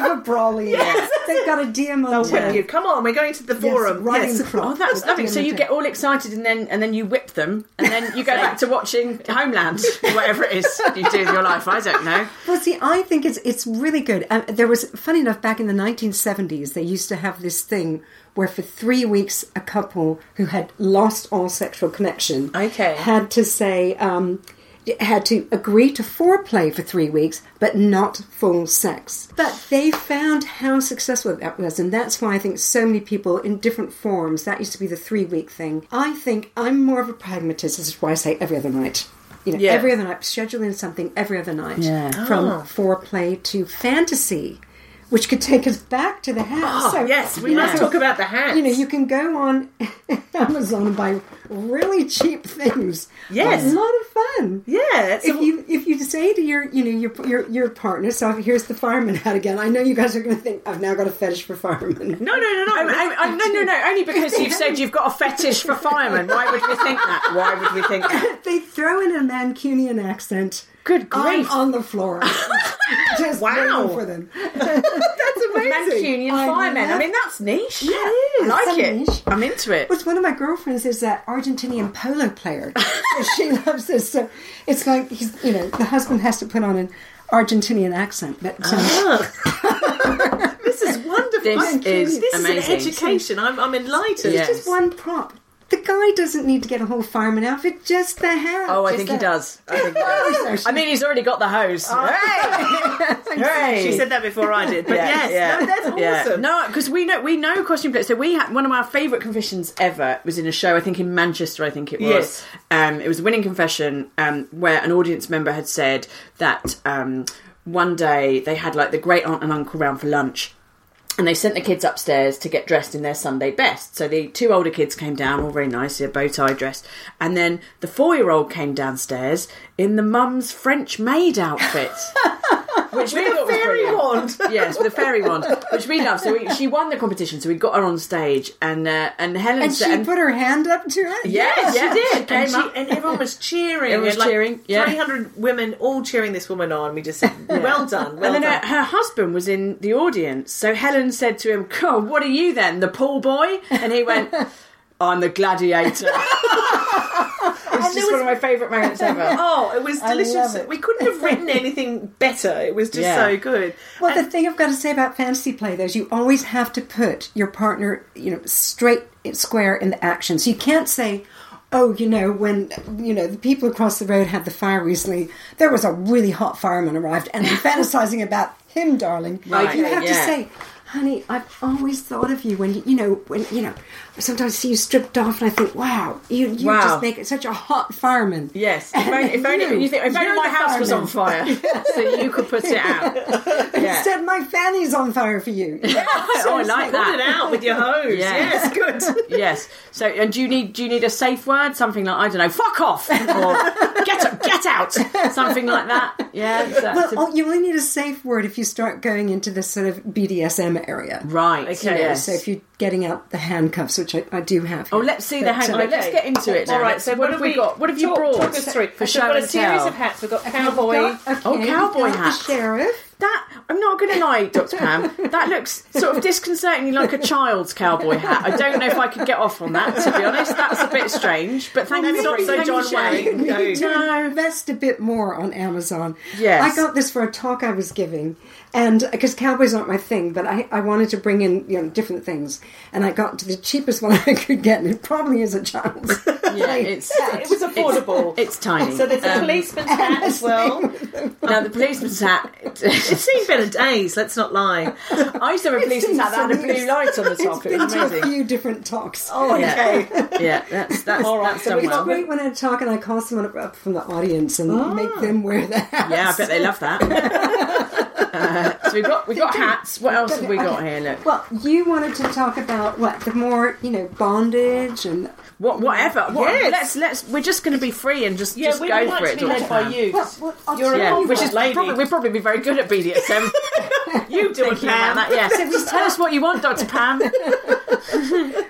Speaker 5: have a brawly. Yes. They've got a diamante.
Speaker 4: They'll whip you. Come on, we're going to the forum.
Speaker 5: riding
Speaker 4: Yes.
Speaker 5: crop.
Speaker 3: Oh, that's
Speaker 5: With
Speaker 3: lovely. So you
Speaker 5: diamante.
Speaker 3: get all excited and then and then you whip them and then you go back to watching Homeland, whatever it is you do with your life. I don't know.
Speaker 5: Well, see, I think it's it's really good. Um, there was, funny enough, back in the nineteen seventies, they used to have this thing where for three weeks a couple who had lost all sexual connection
Speaker 4: Okay.
Speaker 5: had to say, um, had to agree to foreplay for three weeks, but not full sex. But they found how successful that was, and that's why I think so many people in different forms, that used to be the three-week thing. I think I'm more of a pragmatist. This is why I say every other night. You know,
Speaker 4: Yeah.
Speaker 5: every other night, schedule in something every other night.
Speaker 3: Yeah.
Speaker 5: From
Speaker 4: Oh.
Speaker 5: foreplay to fantasy, which could take us back to the hat.
Speaker 4: Oh,
Speaker 5: So,
Speaker 4: yes, we
Speaker 5: you
Speaker 4: must
Speaker 5: know,
Speaker 4: talk about the hats.
Speaker 5: You know, you can go on Amazon and buy really cheap things.
Speaker 4: Yes.
Speaker 5: A lot of fun.
Speaker 4: Yeah. So
Speaker 5: If you if you say to your you know your your your partner, so here's the fireman hat again. I know you guys are going to think I've now got a fetish for firemen.
Speaker 4: no, no, no, no.
Speaker 3: I, I, I, no, no, no. Only because you've said you've got a fetish for firemen. Why would we think that? Why would we think that?
Speaker 5: They throw in a Mancunian accent.
Speaker 3: Good
Speaker 5: I'm
Speaker 3: grief.
Speaker 5: on the floor, just
Speaker 4: Wow.
Speaker 5: waiting for them.
Speaker 4: That's amazing.
Speaker 3: Mancunian
Speaker 5: I
Speaker 3: firemen.
Speaker 5: love-
Speaker 3: I mean, that's niche.
Speaker 5: Yeah, it is.
Speaker 3: I like
Speaker 5: It's
Speaker 3: it.
Speaker 5: niche.
Speaker 3: I'm into it.
Speaker 5: What's one of my girlfriends is that Argentinian polo player. She loves this. So it's like he's, you know, the husband has to put on an Argentinian accent. But um,
Speaker 4: Ah. This is wonderful.
Speaker 3: This
Speaker 4: I'm-
Speaker 3: is
Speaker 4: this
Speaker 3: amazing.
Speaker 4: is an education. I'm, I'm enlightened.
Speaker 3: Yes.
Speaker 5: just one prop. The guy doesn't need to get a whole fireman outfit, just the hat.
Speaker 3: Oh, I
Speaker 5: Just
Speaker 3: think he
Speaker 5: that.
Speaker 3: does. I think he does. I mean, he's already got the hose. Hey! Hey!
Speaker 4: She said that before I did, but yes, no, that's
Speaker 3: yeah.
Speaker 4: awesome.
Speaker 3: No, because we know we know costume players. So we had one of our favourite confessions ever was in a show. I think in Manchester. I think it was.
Speaker 4: Yes.
Speaker 3: Um, it was a winning confession um, where an audience member had said that um, one day they had like the great aunt and uncle round for lunch. And they sent the kids upstairs to get dressed in their Sunday best. So the two older kids came down, all very nice, yeah, bow tie dressed. And then the four-year-old came downstairs in the mum's French maid outfit. Which we thought was
Speaker 4: fairy
Speaker 3: brilliant.
Speaker 4: wand.
Speaker 3: Yes, with a fairy wand, which we love. So we, she won the competition, so we got her on stage. And uh, and Helen
Speaker 5: And
Speaker 3: said...
Speaker 5: she
Speaker 3: and-
Speaker 5: put her hand up to it?
Speaker 3: Yes,
Speaker 4: Yes,
Speaker 3: she
Speaker 4: she
Speaker 3: did.
Speaker 4: did. And,
Speaker 3: Came
Speaker 4: she,
Speaker 3: up.
Speaker 4: and everyone was cheering.
Speaker 3: Everyone was
Speaker 4: and like
Speaker 3: cheering, yeah.
Speaker 4: three hundred women all cheering this woman on. We just said, well done, well
Speaker 3: and then
Speaker 4: done.
Speaker 3: her, her husband was in the audience. So Helen said to him, God, what are you then, the pool boy? And he went, I'm the gladiator. It was just one of my favourite moments ever.
Speaker 4: Oh, it was
Speaker 5: I
Speaker 4: delicious.
Speaker 5: love it.
Speaker 4: We couldn't have written anything better. It was just
Speaker 3: Yeah.
Speaker 4: so good.
Speaker 5: Well, the thing I've got to say about fantasy play, though, is you always have to put your partner, you know, straight square in the action. So you can't say, oh, you know, when, you know, the people across the road had the fire recently, there was a really hot fireman arrived, and I'm fantasizing about him, darling.
Speaker 3: Right,
Speaker 5: You have to
Speaker 3: yeah.
Speaker 5: say, honey, I've always thought of you when, you, you know, when, you know, sometimes I see you stripped off and I think, wow, you, you
Speaker 3: Wow.
Speaker 5: just make it such a hot fireman.
Speaker 3: Yes, if only, if only, you think, if only
Speaker 5: You're
Speaker 3: my
Speaker 5: the
Speaker 3: house was on
Speaker 5: fireman.
Speaker 3: fire, so you could put it out. Yeah.
Speaker 5: Set my fanny's on fire for you.
Speaker 3: Oh, I like
Speaker 4: Put it
Speaker 3: that.
Speaker 4: out with your hose.
Speaker 3: Yeah.
Speaker 4: Yes, good.
Speaker 3: Yes. So, and do you need do you need a safe word? Something like I don't know, fuck off, or get get out, something like that. Yeah. so-
Speaker 5: Well,
Speaker 3: so-
Speaker 5: oh, you only need a safe word if you start going into this sort of B D S M area.
Speaker 3: right.
Speaker 4: Okay.
Speaker 5: You know,
Speaker 3: Yes.
Speaker 5: So if you're getting out the handcuffs, which I, I do have.
Speaker 3: Oh,
Speaker 5: here.
Speaker 3: let's see the
Speaker 5: But,
Speaker 3: hang.
Speaker 5: uh,
Speaker 3: Right, let's get into it now.
Speaker 4: All right,
Speaker 3: Let's-
Speaker 4: so
Speaker 3: what have we got? What have you
Speaker 4: talk,
Speaker 3: brought
Speaker 4: Talk us through.
Speaker 3: for
Speaker 4: So
Speaker 3: show
Speaker 4: we've got
Speaker 3: and
Speaker 4: a series
Speaker 3: tell?
Speaker 4: of hats. We've got
Speaker 5: Okay,
Speaker 4: cowboy.
Speaker 5: we've got-
Speaker 3: Oh,
Speaker 5: okay,
Speaker 3: cowboy
Speaker 5: we've got
Speaker 3: hat.
Speaker 5: The sheriff.
Speaker 3: That I'm not going to lie, Doctor Pam. That looks sort of disconcertingly like a child's cowboy hat. I don't know if I could get off on that. To be honest, that's a bit strange. But thank
Speaker 4: Maybe
Speaker 3: you for
Speaker 4: not so
Speaker 3: thank you
Speaker 4: John
Speaker 3: for sharing.
Speaker 4: Wayne. No.
Speaker 5: You do
Speaker 3: No.
Speaker 5: invest a bit more on Amazon.
Speaker 3: Yes.
Speaker 5: I got this for a talk I was giving, and because cowboys aren't my thing, but I, I wanted to bring in you know different things, and I got to the cheapest one I could get, and it probably is a child's.
Speaker 3: Yeah, it's
Speaker 4: It was affordable.
Speaker 3: it's tiny.
Speaker 4: So there's a
Speaker 3: Um,
Speaker 4: policeman's hat as well.
Speaker 3: Now the policeman's hat.
Speaker 4: It's seen better days, let's not lie.
Speaker 3: I used to have a policeman's hat that had a blue light on the
Speaker 5: It's
Speaker 3: top. It
Speaker 5: been
Speaker 3: was
Speaker 5: to a
Speaker 3: amazing.
Speaker 5: few different talks.
Speaker 4: Oh, okay.
Speaker 3: Yeah, that's that's
Speaker 4: All right,
Speaker 3: that's
Speaker 4: so
Speaker 3: done
Speaker 4: we've
Speaker 3: well.
Speaker 5: It's great when I talk and I call someone up from the audience and
Speaker 3: Ah.
Speaker 5: make them wear the hats.
Speaker 3: Yeah, I bet they love that. uh, so we've got we've got hats. What else have we got
Speaker 5: Okay.
Speaker 3: here? Look,
Speaker 5: Well, you wanted to talk about what the more you know bondage and
Speaker 3: what whatever. What,
Speaker 4: Yes.
Speaker 3: Let's let's. We're just going to be free and just
Speaker 4: Yeah,
Speaker 3: just
Speaker 4: we
Speaker 3: go
Speaker 4: would like
Speaker 3: for
Speaker 4: to
Speaker 3: it.
Speaker 4: be
Speaker 3: Doctor
Speaker 4: led by
Speaker 3: Pam.
Speaker 4: you.
Speaker 5: well, well, I'll
Speaker 4: You're a
Speaker 5: tell
Speaker 3: Yeah,
Speaker 5: you
Speaker 3: which
Speaker 5: what.
Speaker 3: is
Speaker 4: lady.
Speaker 3: probably we'd probably be very good at B D S M.
Speaker 4: You do it,
Speaker 3: Thinking about
Speaker 4: Pam.
Speaker 3: that, yes. Just tell us what you want, Doctor Pam.
Speaker 5: We've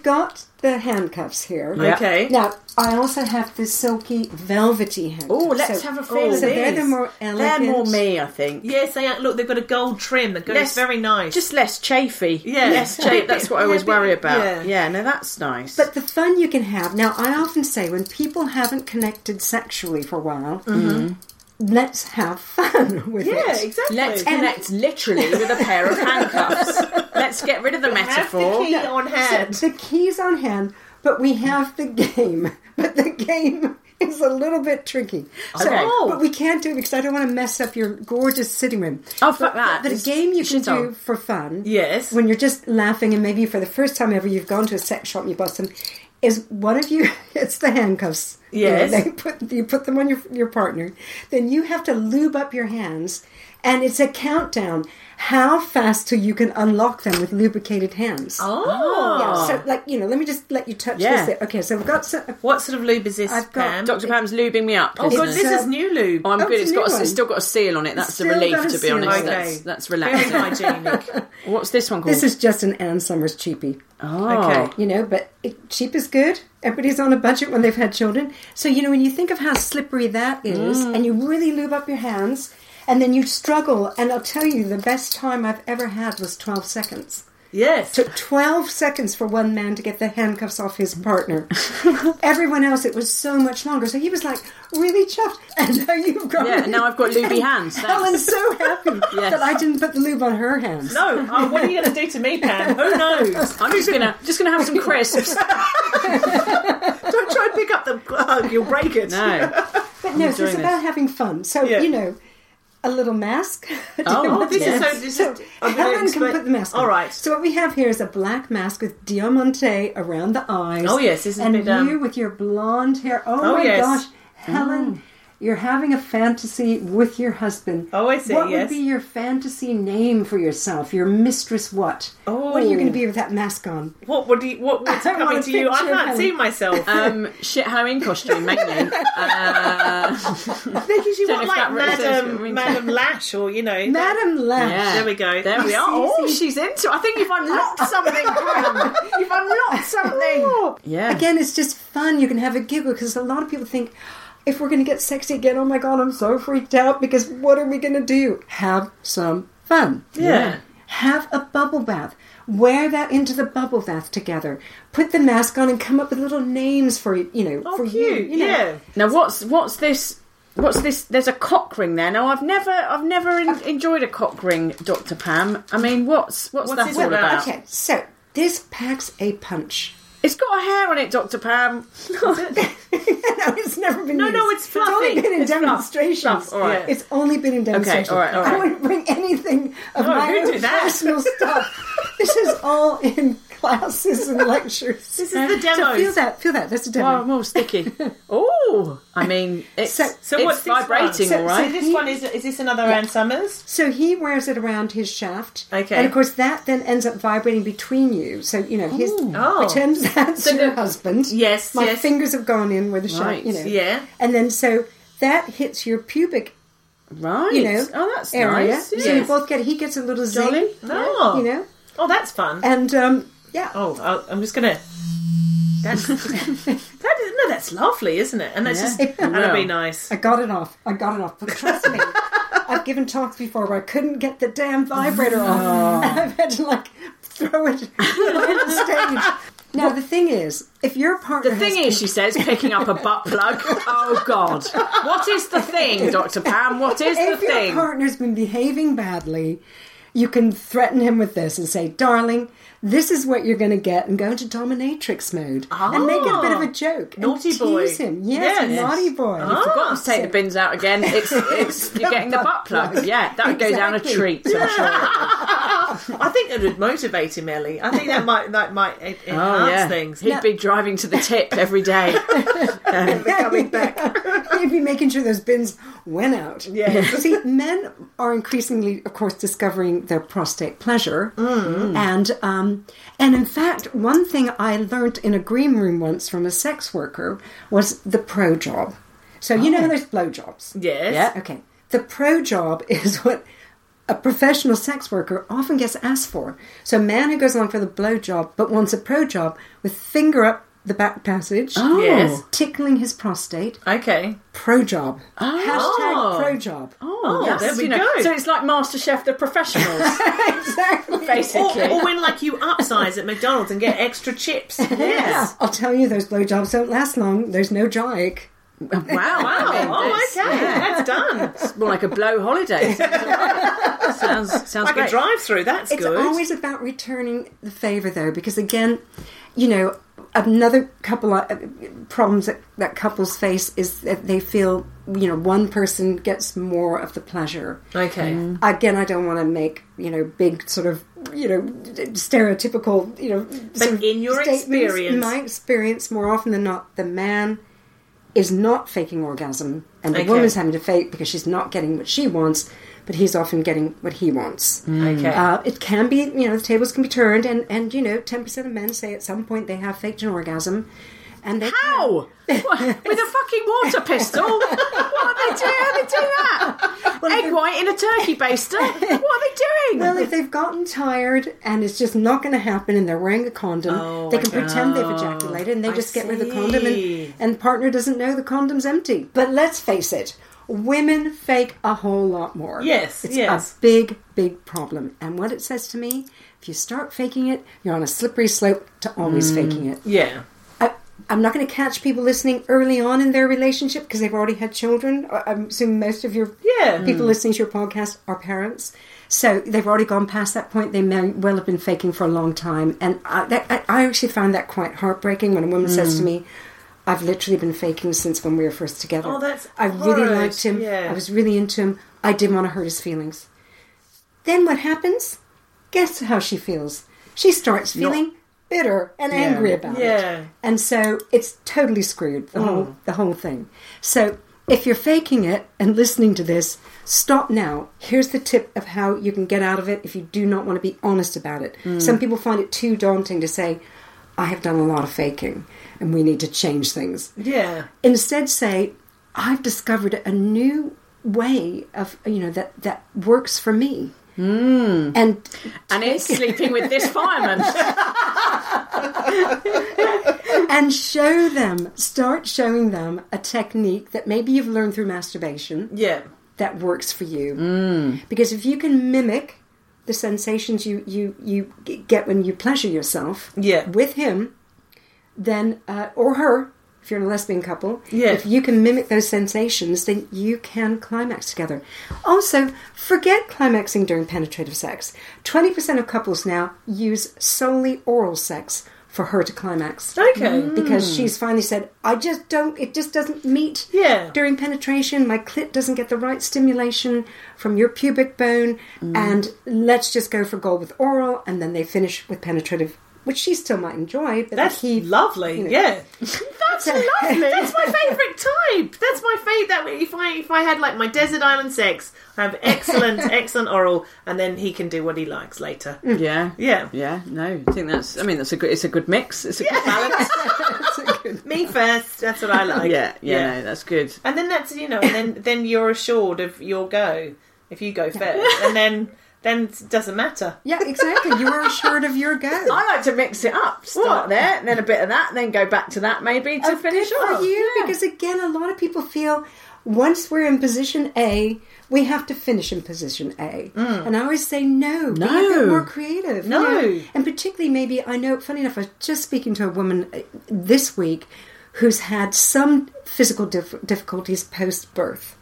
Speaker 5: got the handcuffs here.
Speaker 3: Yeah.
Speaker 4: Okay.
Speaker 5: Now, I also have the silky, velvety handcuffs.
Speaker 3: Oh, let's
Speaker 5: So-
Speaker 3: have a feel.
Speaker 5: So
Speaker 3: of
Speaker 5: they're
Speaker 3: these.
Speaker 5: the more elegant.
Speaker 3: They're more me, I think.
Speaker 4: Yes, they are. Look, they've got a gold trim that goes
Speaker 3: Less-
Speaker 4: very nice.
Speaker 3: Just less chafy.
Speaker 4: Yeah.
Speaker 3: Less chafy. That's what I always
Speaker 4: Yeah,
Speaker 3: worry about.
Speaker 4: yeah.
Speaker 3: Yeah, no, that's nice.
Speaker 5: But the fun you can have. Now, I often say when people haven't connected sexually for a while, let's have fun with
Speaker 4: yeah,
Speaker 5: it.
Speaker 4: exactly.
Speaker 3: Let's connect literally with a pair of handcuffs. Let's get rid of the
Speaker 4: Have
Speaker 3: metaphor.
Speaker 4: the key on hand.
Speaker 5: The key's on hand, but we have the game. But the game is a little bit tricky. So,
Speaker 3: Okay.
Speaker 5: but we can't do it because I don't want to mess up your gorgeous sitting room.
Speaker 3: Oh, fuck
Speaker 5: But
Speaker 3: that.
Speaker 5: The, the
Speaker 3: It's
Speaker 5: game you can
Speaker 3: shit on.
Speaker 5: do for fun,
Speaker 4: Yes.
Speaker 5: when you're just laughing and maybe for the first time ever you've gone to a sex shop and you bought some, is one of you, it's the handcuffs.
Speaker 4: Yes.
Speaker 5: You know, they put, you put them on your, your partner. Then you have to lube up your hands and it's a countdown. How fast till you can unlock them with lubricated hands.
Speaker 4: Oh.
Speaker 5: Yeah, so like, you know, let me just let you touch
Speaker 3: Yeah.
Speaker 5: this there. Okay, so we've got some,
Speaker 4: What sort of lube is this,
Speaker 5: I've got
Speaker 4: Pam?
Speaker 3: Doctor Pam's lubing me up.
Speaker 4: Oh, God,
Speaker 3: listeners.
Speaker 4: this
Speaker 5: It's,
Speaker 4: is
Speaker 5: um,
Speaker 4: new lube.
Speaker 3: Oh, I'm
Speaker 5: Oh,
Speaker 3: good.
Speaker 5: it's
Speaker 3: It's
Speaker 5: a
Speaker 3: got
Speaker 5: new
Speaker 3: a,
Speaker 5: one.
Speaker 3: it's still got a seal on it. That's a
Speaker 5: Still
Speaker 3: relief,
Speaker 5: got a
Speaker 3: to be
Speaker 5: seal.
Speaker 3: honest.
Speaker 4: Okay.
Speaker 3: That's, that's
Speaker 4: Very
Speaker 3: relaxing.
Speaker 4: hygienic.
Speaker 3: What's this one called?
Speaker 5: this is just an Ann Summers cheapie.
Speaker 3: oh.
Speaker 4: Okay.
Speaker 5: You know, but it, cheap is good. Everybody's on a budget when they've had children. So, you know, when you think of how slippery that is,
Speaker 3: Mm.
Speaker 5: and you really lube up your hands, and then you struggle, and I'll tell you, the best time I've ever had was twelve seconds.
Speaker 4: Yes.
Speaker 5: Took twelve seconds for one man to get the handcuffs off his partner. Everyone else, it was so much longer. So he was like really chuffed. And now you've got
Speaker 3: Yeah, and now I've got lubey hands. Thanks.
Speaker 5: Helen's so happy
Speaker 3: Yes.
Speaker 5: that I didn't put the lube on her hands.
Speaker 4: No. Oh, what are you going to do to me, Pam? Who knows?
Speaker 3: I'm just gonna just gonna have some crisps.
Speaker 4: Don't try and pick up the... Oh, you'll break it.
Speaker 3: No.
Speaker 5: But no, so
Speaker 3: doing
Speaker 5: it's
Speaker 3: this.
Speaker 5: about having fun. So,
Speaker 4: Yeah.
Speaker 5: you know, a little mask.
Speaker 3: Oh,
Speaker 4: this
Speaker 3: yes.
Speaker 4: is so... This
Speaker 5: So
Speaker 4: is, I'm gonna
Speaker 5: Helen can
Speaker 4: explain-
Speaker 5: put the mask on.
Speaker 4: All right.
Speaker 5: So what we have here is a black mask with diamante around the eyes.
Speaker 4: Oh, yes, this is a
Speaker 5: and
Speaker 4: bit, um,
Speaker 5: you with your blonde hair. Oh,
Speaker 4: Oh,
Speaker 5: my
Speaker 4: yes.
Speaker 5: gosh, Helen, you're having a fantasy with your husband.
Speaker 4: Oh, I see,
Speaker 5: What
Speaker 4: yes.
Speaker 5: would be your fantasy name for yourself? Your mistress what?
Speaker 4: Oh.
Speaker 5: What are you going to be with that mask on?
Speaker 4: What would you... What, what's
Speaker 5: I want
Speaker 4: coming
Speaker 5: a
Speaker 4: to you? I
Speaker 5: picture of
Speaker 4: can't
Speaker 5: Helen.
Speaker 4: see myself.
Speaker 3: Um, shit Halloween costume mainly. Uh,
Speaker 4: Because you
Speaker 3: don't
Speaker 4: want
Speaker 3: know if that
Speaker 4: like
Speaker 3: really says what it
Speaker 4: Madam,
Speaker 3: means.
Speaker 4: Madam Lash or, you know...
Speaker 5: Madam Lash.
Speaker 3: yeah.
Speaker 4: There we go.
Speaker 3: There we are. Oh, she's into. I think you've unlocked something, Pam. You've unlocked something. Yeah.
Speaker 5: Again, it's just fun. You can have a giggle because a lot of people think, if we're going to get sexy again, oh my God, I'm so freaked out because what are we going to do? Have some fun.
Speaker 4: Yeah.
Speaker 5: Have a bubble bath. Wear that into the bubble bath together. Put the mask on and come up with little names for you know
Speaker 4: Oh,
Speaker 5: for
Speaker 4: cute.
Speaker 5: you. you know.
Speaker 4: Yeah.
Speaker 3: Now, what's what's this? What's this? There's a cock ring there. Now, I've never, I've never en- enjoyed a cock ring, Doctor Pam. I mean, what's what's,
Speaker 4: What's
Speaker 3: that
Speaker 4: this
Speaker 3: all
Speaker 4: about?
Speaker 3: about?
Speaker 5: Okay, so this packs a punch.
Speaker 3: It's got a hair on it, Doctor Pam.
Speaker 5: no, it's never been
Speaker 4: No,
Speaker 5: used.
Speaker 4: no, it's
Speaker 5: It's only
Speaker 4: fluffy.
Speaker 5: been in
Speaker 3: It's fluff.
Speaker 5: demonstrations.
Speaker 3: Fluff, all right.
Speaker 5: It's only been in demonstrations.
Speaker 3: all right, all right.
Speaker 5: I wouldn't bring anything of
Speaker 4: No,
Speaker 5: my
Speaker 4: you
Speaker 5: own
Speaker 4: do that.
Speaker 5: personal stuff. This is all in classes and lectures.
Speaker 4: This is the
Speaker 5: So
Speaker 4: demos.
Speaker 5: feel that, feel that. That's a demo.
Speaker 3: Oh, more sticky. Oh, I mean, it's
Speaker 5: So-
Speaker 4: So
Speaker 3: it's
Speaker 4: what's this
Speaker 3: vibrating,
Speaker 4: one?
Speaker 3: all
Speaker 4: So,
Speaker 3: right.
Speaker 4: so this one is is this another Ann Summers?
Speaker 5: So he wears it around his shaft.
Speaker 4: Okay.
Speaker 5: And of course that then ends up vibrating between you. So, you know, his
Speaker 4: Oh.
Speaker 5: pretends that's
Speaker 3: So
Speaker 5: your
Speaker 3: the-
Speaker 5: husband.
Speaker 4: Yes,
Speaker 5: My
Speaker 4: yes.
Speaker 5: fingers have gone in where the shaft,
Speaker 3: Right.
Speaker 5: you know.
Speaker 4: Yeah.
Speaker 5: And then so that hits your pubic,
Speaker 3: Right.
Speaker 5: you know,
Speaker 3: oh, that's
Speaker 5: area.
Speaker 3: nice.
Speaker 5: So
Speaker 3: Yeah.
Speaker 5: you both get, he gets a little zing.
Speaker 3: Jolly.
Speaker 4: Oh.
Speaker 5: You know?
Speaker 4: Oh, that's fun.
Speaker 5: And, um, yeah.
Speaker 4: Oh, I'll- I'm just gonna. That's that is, no, that's lovely, isn't it? And that's
Speaker 3: Yeah.
Speaker 4: just
Speaker 5: It-
Speaker 4: that'll be
Speaker 3: Well.
Speaker 4: nice.
Speaker 5: I got it off. I got it off. But trust me, I've given talks before where I couldn't get the damn vibrator off. And I've had to, like, throw it you know, on the stage. Now, the thing is, if your partner
Speaker 3: The thing
Speaker 5: has
Speaker 3: is, she says, picking up a butt plug. Oh, God. What is the thing, Doctor Pam? What is the
Speaker 5: if your
Speaker 3: thing?
Speaker 5: partner's been behaving badly, you can threaten him with this and say, darling, this is what you're going to get, and go into dominatrix mode and make it a bit of a joke. and
Speaker 4: Naughty boy.
Speaker 5: tease him. Yes,
Speaker 4: Yes.
Speaker 5: naughty boy.
Speaker 3: You've forgotten to take the bins out again. It's, it's you're getting the butt plug. Yeah, that would go down a
Speaker 5: Exactly.
Speaker 3: treat, I'm sure.
Speaker 4: I think it would motivate him, Ellie. I think that might that might en- enhance
Speaker 3: Oh, yeah.
Speaker 4: things.
Speaker 3: He'd be driving to the tip every day.
Speaker 5: coming back. He'd be making sure those bins went out.
Speaker 4: Yeah.
Speaker 5: See, men are increasingly, of course, discovering their prostate pleasure,
Speaker 4: Mm.
Speaker 5: and um, and in fact, one thing I learned in a green room once from a sex worker was the pro job. So you know how there's blow jobs.
Speaker 4: Yes.
Speaker 3: Yeah.
Speaker 5: Okay, the pro job is what a professional sex worker often gets asked for. So a man who goes on for the blowjob but wants a pro job with finger up the back passage,
Speaker 3: Oh.
Speaker 4: Yes.
Speaker 5: tickling his prostate,
Speaker 4: Okay.
Speaker 5: pro job.
Speaker 3: Oh.
Speaker 5: Hashtag pro job.
Speaker 3: Oh,
Speaker 4: yes,
Speaker 3: yes,
Speaker 4: there we
Speaker 3: you know,
Speaker 4: go.
Speaker 3: So it's like MasterChef, the professionals,
Speaker 5: Exactly.
Speaker 3: basically.
Speaker 4: Or, or when, like, you upsize at McDonald's and get extra chips.
Speaker 5: Yeah.
Speaker 4: Yes.
Speaker 5: I'll tell you, those blowjobs don't last long. There's no jike.
Speaker 3: Wow.
Speaker 4: Wow.
Speaker 3: I mean,
Speaker 4: Oh,
Speaker 3: that's-
Speaker 4: okay.
Speaker 3: yeah.
Speaker 4: That's done.
Speaker 3: It's more like a blow holiday. sounds sounds
Speaker 4: Like
Speaker 3: great.
Speaker 4: a drive-through. That's
Speaker 5: It's
Speaker 4: good.
Speaker 5: always about returning the favour, though, because again, you know, another couple of uh, problems that, that couples face is that they feel, you know, one person gets more of the pleasure.
Speaker 4: Okay.
Speaker 5: Again, I don't want to make, you know, big sort of, you know, stereotypical, you know, sort of
Speaker 4: in your
Speaker 5: statements.
Speaker 4: experience-
Speaker 5: In my experience, more often than not, the man is not faking orgasm, and the
Speaker 4: Okay.
Speaker 5: woman's having to fake because she's not getting what she wants, but he's often getting what he wants.
Speaker 4: Okay.
Speaker 5: Uh, it can be, you know, the tables can be turned, and, and you know, ten percent of men say at some point they have faked an orgasm. And they
Speaker 3: How? What, with a fucking water pistol? What are they doing? How are they doing that? Egg white in a turkey baster? What are they doing?
Speaker 5: Well, if they've gotten tired and it's just not going to happen and they're wearing a condom,
Speaker 4: Oh,
Speaker 5: they can
Speaker 4: okay.
Speaker 5: pretend they've ejaculated and they
Speaker 4: I
Speaker 5: just get rid of the
Speaker 4: see.
Speaker 5: condom and, and the partner doesn't know the condom's empty. But let's face it, women fake a whole lot more.
Speaker 4: Yes,
Speaker 5: It's
Speaker 4: yes.
Speaker 5: a big, big problem. And what it says to me, if you start faking it, you're on a slippery slope to always faking it.
Speaker 4: Yeah.
Speaker 5: I, I'm not going to catch people listening early on in their relationship because they've already had children. I- I'm assuming most of your
Speaker 4: Yeah.
Speaker 5: people listening to your podcast are parents. So they've already gone past that point. They may well have been faking for a long time. And I, that, I, I actually found that quite heartbreaking when a woman says to me, I've literally been faking since when we were first together.
Speaker 4: Oh, that's
Speaker 5: I really
Speaker 4: horrid.
Speaker 5: liked him.
Speaker 4: Yeah.
Speaker 5: I was really into him. I didn't want to hurt his feelings. Then what happens? Guess how she feels. She starts feeling bitter and angry about
Speaker 4: Yeah.
Speaker 5: it. And so it's totally screwed, the whole the whole thing. So if you're faking it and listening to this, stop now. Here's the tip of how you can get out of it if you do not want to be honest about it. Some people find it too daunting to say, I have done a lot of faking and we need to change things.
Speaker 4: Yeah.
Speaker 5: Instead say, I've discovered a new way of, you know, that, that works for me. Mm. And
Speaker 3: And it's sleeping with this fireman.
Speaker 5: and show them, start showing them a technique that maybe you've learned through masturbation
Speaker 4: Yeah.
Speaker 5: that works for you. Mm. Because if you can mimic the sensations you, you, you get when you pleasure yourself
Speaker 4: Yeah.
Speaker 5: with him, then, uh, or her, if you're in a lesbian couple,
Speaker 4: Yeah.
Speaker 5: if you can mimic those sensations, then you can climax together. Also, forget climaxing during penetrative sex. twenty percent of couples now use solely oral sex for her to climax.
Speaker 4: Okay.
Speaker 5: Because she's finally said, I just don't, it just doesn't meet
Speaker 4: Yeah.
Speaker 5: during penetration. My clit doesn't get the right stimulation from your pubic bone. And let's just go for gold with oral. And then they finish with penetrative, which she still might enjoy. But
Speaker 4: That's
Speaker 5: he,
Speaker 4: lovely.
Speaker 5: you know.
Speaker 4: Yeah. That's lovely. That's my favourite type. That's my favourite. That way, if I if I had like my desert island sex, I have excellent, excellent oral, and then he can do what he likes later.
Speaker 3: Yeah.
Speaker 4: Yeah.
Speaker 3: Yeah. No, I think that's. I mean, that's a good. It's a good mix. It's a good balance.
Speaker 4: Me first. That's what I like.
Speaker 3: yeah, yeah. No, that's good.
Speaker 4: And then that's you know, and then then you're assured of your go if you go first, and then then it doesn't matter.
Speaker 5: Yeah, exactly. You are assured of your go.
Speaker 3: I like to mix it up. Start
Speaker 4: What?
Speaker 3: there, and then a bit of that, then go back to that maybe to
Speaker 5: Oh,
Speaker 3: finish
Speaker 5: good
Speaker 3: off.
Speaker 5: for you,
Speaker 3: Yeah.
Speaker 5: because again, a lot of people feel once we're in position A, we have to finish in position A. And I always say no, be a
Speaker 3: No.
Speaker 5: bit more creative. you
Speaker 4: No.
Speaker 5: know. And particularly maybe, I know, funny enough, I was just speaking to a woman uh, this week who's had some physical dif- difficulties post-birth.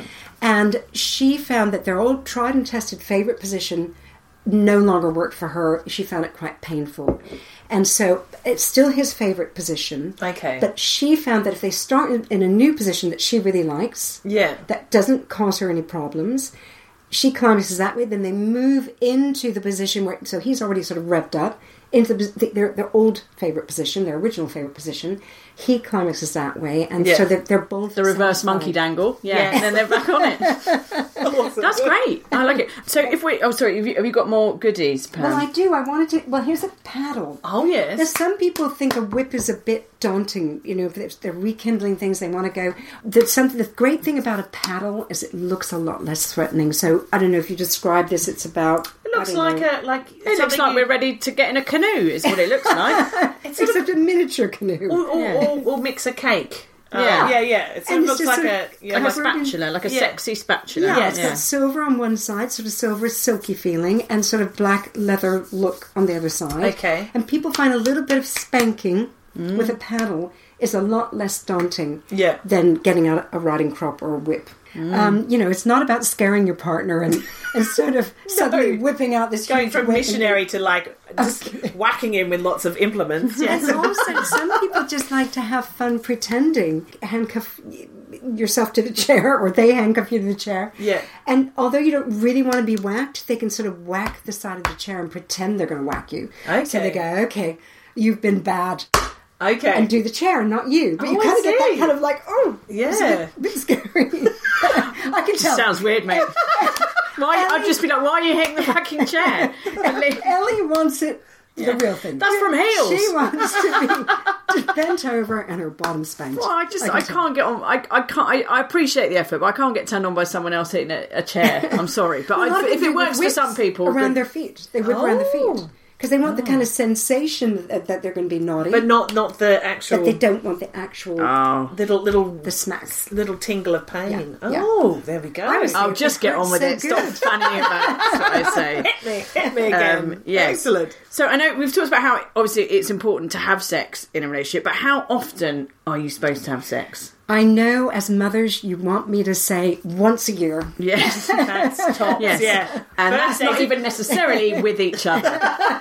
Speaker 5: And she found that their old tried and tested favourite position no longer worked for her. She found it quite painful. And so it's still his favourite position.
Speaker 4: Okay.
Speaker 5: But she found that if they start in, in a new position that she really likes,
Speaker 4: Yeah.
Speaker 5: that doesn't cause her any problems, she climaxes that way, then they move into the position where, so he's already sort of revved up, into the, their, their old favourite position, their original favourite position. He climaxes that way, and
Speaker 4: Yeah.
Speaker 5: so they're, they're both
Speaker 3: The reverse
Speaker 5: satisfied.
Speaker 3: monkey dangle. Yeah.
Speaker 4: Yeah.
Speaker 3: And then they're back on it.
Speaker 4: Awesome.
Speaker 3: That's great. I like it. So if we... Oh, sorry. Have you, have you got more goodies, Pam?
Speaker 5: Well, I do. I wanted to... Well, here's a paddle.
Speaker 3: Oh, yes.
Speaker 5: Now, some people think a whip is a bit daunting. You know, if they're- they're rekindling things, they want to go. The, something, the great thing about a paddle is it looks a lot less threatening. So, I don't know if you describe this, it's about...
Speaker 4: It looks like a like.
Speaker 3: It looks like we're ready to get in a canoe, is what it looks like.
Speaker 4: It's sort
Speaker 5: Except
Speaker 4: of,
Speaker 5: a miniature canoe.
Speaker 4: or, or,
Speaker 3: Yeah.
Speaker 4: or, or mix a cake. Uh,
Speaker 3: Yeah.
Speaker 4: yeah, yeah. It sort
Speaker 5: And
Speaker 4: of
Speaker 5: it's
Speaker 4: looks
Speaker 5: just
Speaker 4: like
Speaker 5: sort
Speaker 4: a
Speaker 5: of-
Speaker 4: yeah,
Speaker 3: Like a
Speaker 5: Covered in-
Speaker 3: spatula, like a
Speaker 4: Yeah.
Speaker 3: sexy spatula.
Speaker 5: Yeah, it's
Speaker 3: yeah.
Speaker 5: got silver on one side, sort of silver, silky feeling, and sort of black leather look on the other side.
Speaker 4: Okay.
Speaker 5: And people find a little bit of spanking with a paddle is a lot less daunting
Speaker 4: Yeah.
Speaker 5: than getting out a riding crop or a whip. Um, you know, it's not about scaring your partner and, and sort of suddenly whipping out this
Speaker 4: going
Speaker 5: huge
Speaker 4: from
Speaker 5: whip and-
Speaker 4: missionary to like just whacking him with lots of implements.
Speaker 5: And also, some people just like to have fun pretending. Handcuff yourself to the chair, or they handcuff you to the chair.
Speaker 4: Yeah.
Speaker 5: And although you don't really want to be whacked, they can sort of whack the side of the chair and pretend they're going to whack you.
Speaker 4: Okay.
Speaker 5: So they go, okay, you've been bad.
Speaker 4: Okay.
Speaker 5: And do the chair, not you. But you
Speaker 4: Oh, I
Speaker 5: kind of get that
Speaker 4: see.
Speaker 5: kind of like, oh,
Speaker 4: Yeah.
Speaker 5: it's a bit, bit scary. I can tell.
Speaker 3: Sounds weird, mate. Why? I'd just be like, why are you hitting the fucking chair?
Speaker 5: Ellie wants it the real thing.
Speaker 3: That's from Heels.
Speaker 5: She wants to be bent over and her bottom spanked.
Speaker 3: Well, I just,
Speaker 5: can
Speaker 3: I
Speaker 5: tell.
Speaker 3: can't get on. I, I can't. I, I appreciate the effort, but I can't get turned on by someone else hitting a, a chair. I'm sorry, but
Speaker 5: A lot
Speaker 3: I,
Speaker 5: of
Speaker 3: if
Speaker 5: people
Speaker 3: it
Speaker 5: do
Speaker 3: works for
Speaker 5: whips
Speaker 3: some people,
Speaker 5: around
Speaker 3: then-
Speaker 5: their feet, they whip around the
Speaker 4: Oh.
Speaker 5: feet because they want the kind of sensation that, that they're going to be naughty,
Speaker 4: but not not the actual
Speaker 5: but they don't want the actual
Speaker 3: Oh,
Speaker 4: little little
Speaker 5: the smacks.
Speaker 4: little tingle of pain.
Speaker 5: Yeah, yeah.
Speaker 4: Oh, there we go.
Speaker 5: I was-
Speaker 3: I'll
Speaker 5: It
Speaker 3: just get on with
Speaker 5: hurts
Speaker 3: it.
Speaker 5: so
Speaker 3: Stop
Speaker 5: good.
Speaker 3: fanning it back. That's what I say.
Speaker 4: hit me, hit me again.
Speaker 3: Um, yeah.
Speaker 4: Excellent.
Speaker 3: So I know we've talked about how obviously it's important to have sex in a relationship, but how often are you supposed to have sex?
Speaker 5: I know, as mothers, you want me to say once a year.
Speaker 3: Yes,
Speaker 4: That's tops.
Speaker 3: yes,
Speaker 4: Yeah.
Speaker 3: and that's
Speaker 4: Birthday-
Speaker 3: not even necessarily with each other.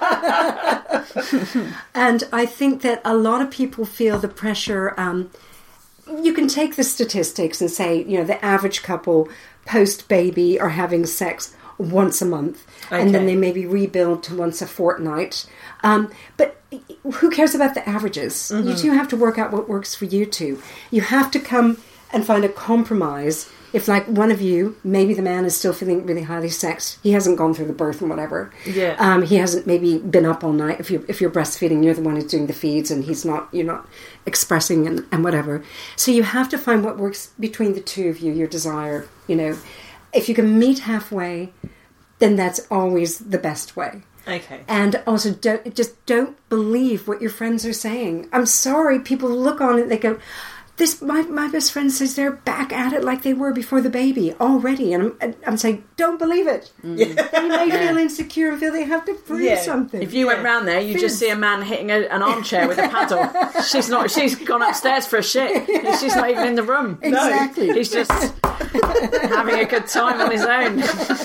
Speaker 5: And I think that a lot of people feel the pressure. Um, you can take the statistics and say, you know, the average couple post-baby are having sex once a month. And then
Speaker 4: Okay.
Speaker 5: they maybe rebuild to once a fortnight. Um, but who cares about the averages? You two have to work out what works for you two. You have to come and find a compromise. If, like, one of you, maybe the man is still feeling really highly sexed, he hasn't gone through the birth and whatever.
Speaker 4: Yeah.
Speaker 5: Um, he hasn't maybe been up all night. If you if you're breastfeeding, you're the one who's doing the feeds, and he's not. You're not expressing and, and whatever. So you have to find what works between the two of you. Your desire, you know, if you can meet halfway, then that's always the best way.
Speaker 4: Okay.
Speaker 5: And also, don't, just don't believe what your friends are saying. I'm sorry, people look on it, they go, "This my, my best friend says they're back at it like they were before the baby already." And I'm, I'm saying, don't believe it.
Speaker 4: Mm.
Speaker 5: They may feel insecure and feel they have to prove
Speaker 4: Yeah.
Speaker 5: something.
Speaker 3: If you went round there, you just see a man hitting a, an armchair with a paddle. She's not. She's gone upstairs for a shit. She's not even in the room.
Speaker 5: Exactly.
Speaker 3: He's just having a good time on his own.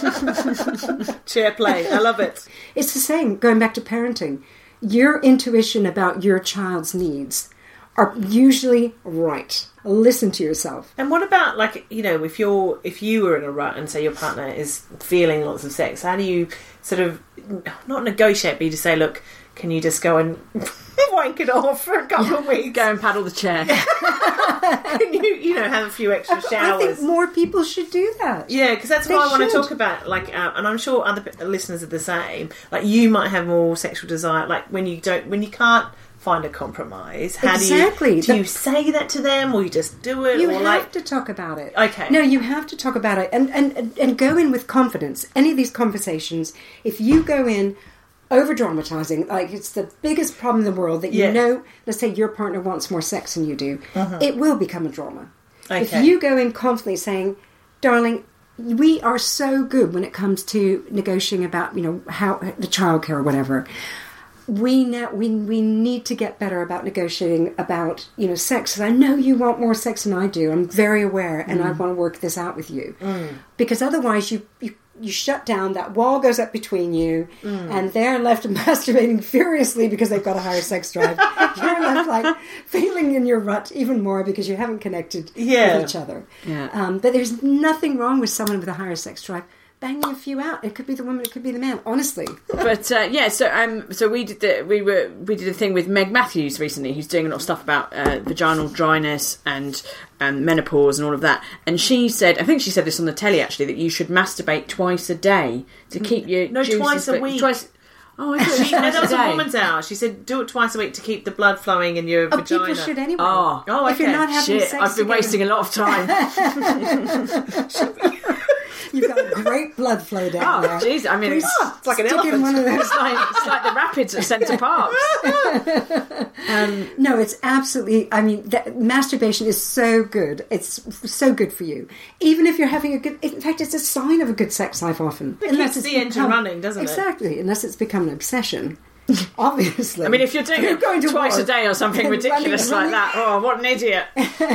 Speaker 4: Chair play. I love it.
Speaker 5: It's the same, going back to parenting. Your intuition about your child's needs are usually right. Listen to yourself.
Speaker 4: And what about, like, you know, if you're if you were in a rut and say your partner is feeling lots of sex, how do you sort of not negotiate, but you just say, look, can you just go and wank it off for a couple of weeks?
Speaker 3: Go and paddle the chair.
Speaker 4: Can you, you know, have a few extra
Speaker 5: I
Speaker 4: showers?
Speaker 5: think more people should do that.
Speaker 4: Yeah, because that's
Speaker 5: They
Speaker 4: what I want to
Speaker 5: should.
Speaker 4: talk about. Like, uh, and I'm sure other p- listeners are the same. Like, you might have more sexual desire. Like, when you don't, when you can't find a compromise, how
Speaker 5: Exactly.
Speaker 4: do you do
Speaker 5: The-
Speaker 4: you say that to them, or you just do it,
Speaker 5: You
Speaker 4: or
Speaker 5: have
Speaker 4: like,
Speaker 5: to talk about it.
Speaker 4: Okay.
Speaker 5: No, you have to talk about it and, and, and go in with confidence. Any of these conversations, if you go in over dramatizing, like it's the biggest problem in the world that you
Speaker 4: Yeah.
Speaker 5: know, let's say your partner wants more sex than you do, it will become a drama. If
Speaker 4: Okay.
Speaker 5: you go in confidently saying, darling, we are so good when it comes to negotiating about, you know, how the childcare or whatever. We now we we need to get better about negotiating about, you know, sex. And I know you want more sex than I do. I'm very aware, and I want to work this out with you, because otherwise you you. You shut down, that wall goes up between you, and they're left masturbating furiously because they've got a higher sex drive. You're left like feeling in your rut even more because you haven't connected
Speaker 4: Yeah.
Speaker 5: with each other.
Speaker 3: Yeah.
Speaker 5: Um, but there's nothing wrong with someone with a higher sex drive. banging a few out. It could be the woman, it could be the man, honestly.
Speaker 3: But uh, yeah, so um, so we did the, we were we did a thing with Meg Matthews recently, who's doing a lot of stuff about uh, vaginal dryness and and menopause and all of that. And she said, I think she said this on the telly actually, that you should masturbate twice a day to keep your
Speaker 4: No,
Speaker 3: juices
Speaker 4: twice a
Speaker 3: fit-
Speaker 4: week.
Speaker 3: Twice. Oh, I thought it was
Speaker 4: She, no,
Speaker 3: twice
Speaker 4: that was
Speaker 3: a
Speaker 4: a
Speaker 3: day.
Speaker 4: woman's hour. She said do it twice a week to keep the blood flowing in your
Speaker 5: Oh,
Speaker 4: vagina.
Speaker 5: people should anyway.
Speaker 3: Oh,
Speaker 4: Oh,
Speaker 5: If you're
Speaker 4: okay.
Speaker 5: not having
Speaker 3: shit!
Speaker 5: sex
Speaker 3: I've been
Speaker 5: together-
Speaker 3: wasting a lot of time.
Speaker 5: You've got great blood flow down
Speaker 3: Oh,
Speaker 5: there.
Speaker 3: jeez! I mean,
Speaker 5: Please
Speaker 3: it's,
Speaker 4: It's like an
Speaker 5: stick in
Speaker 4: elephant.
Speaker 5: one of those.
Speaker 3: it's like it's like the rapids at Centre Parks.
Speaker 5: No, it's absolutely. I mean, that, masturbation is so good. It's so good for you. Even if you're having a good. In fact, it's a sign of a good sex life. Often,
Speaker 4: It keeps the engine running, doesn't it?
Speaker 5: Exactly, unless it's become an obsession. Obviously,
Speaker 3: I mean, if you're doing it
Speaker 5: going to
Speaker 3: twice
Speaker 5: war
Speaker 3: a day or something
Speaker 5: and
Speaker 3: ridiculous
Speaker 5: running-
Speaker 3: like that, oh, what an idiot!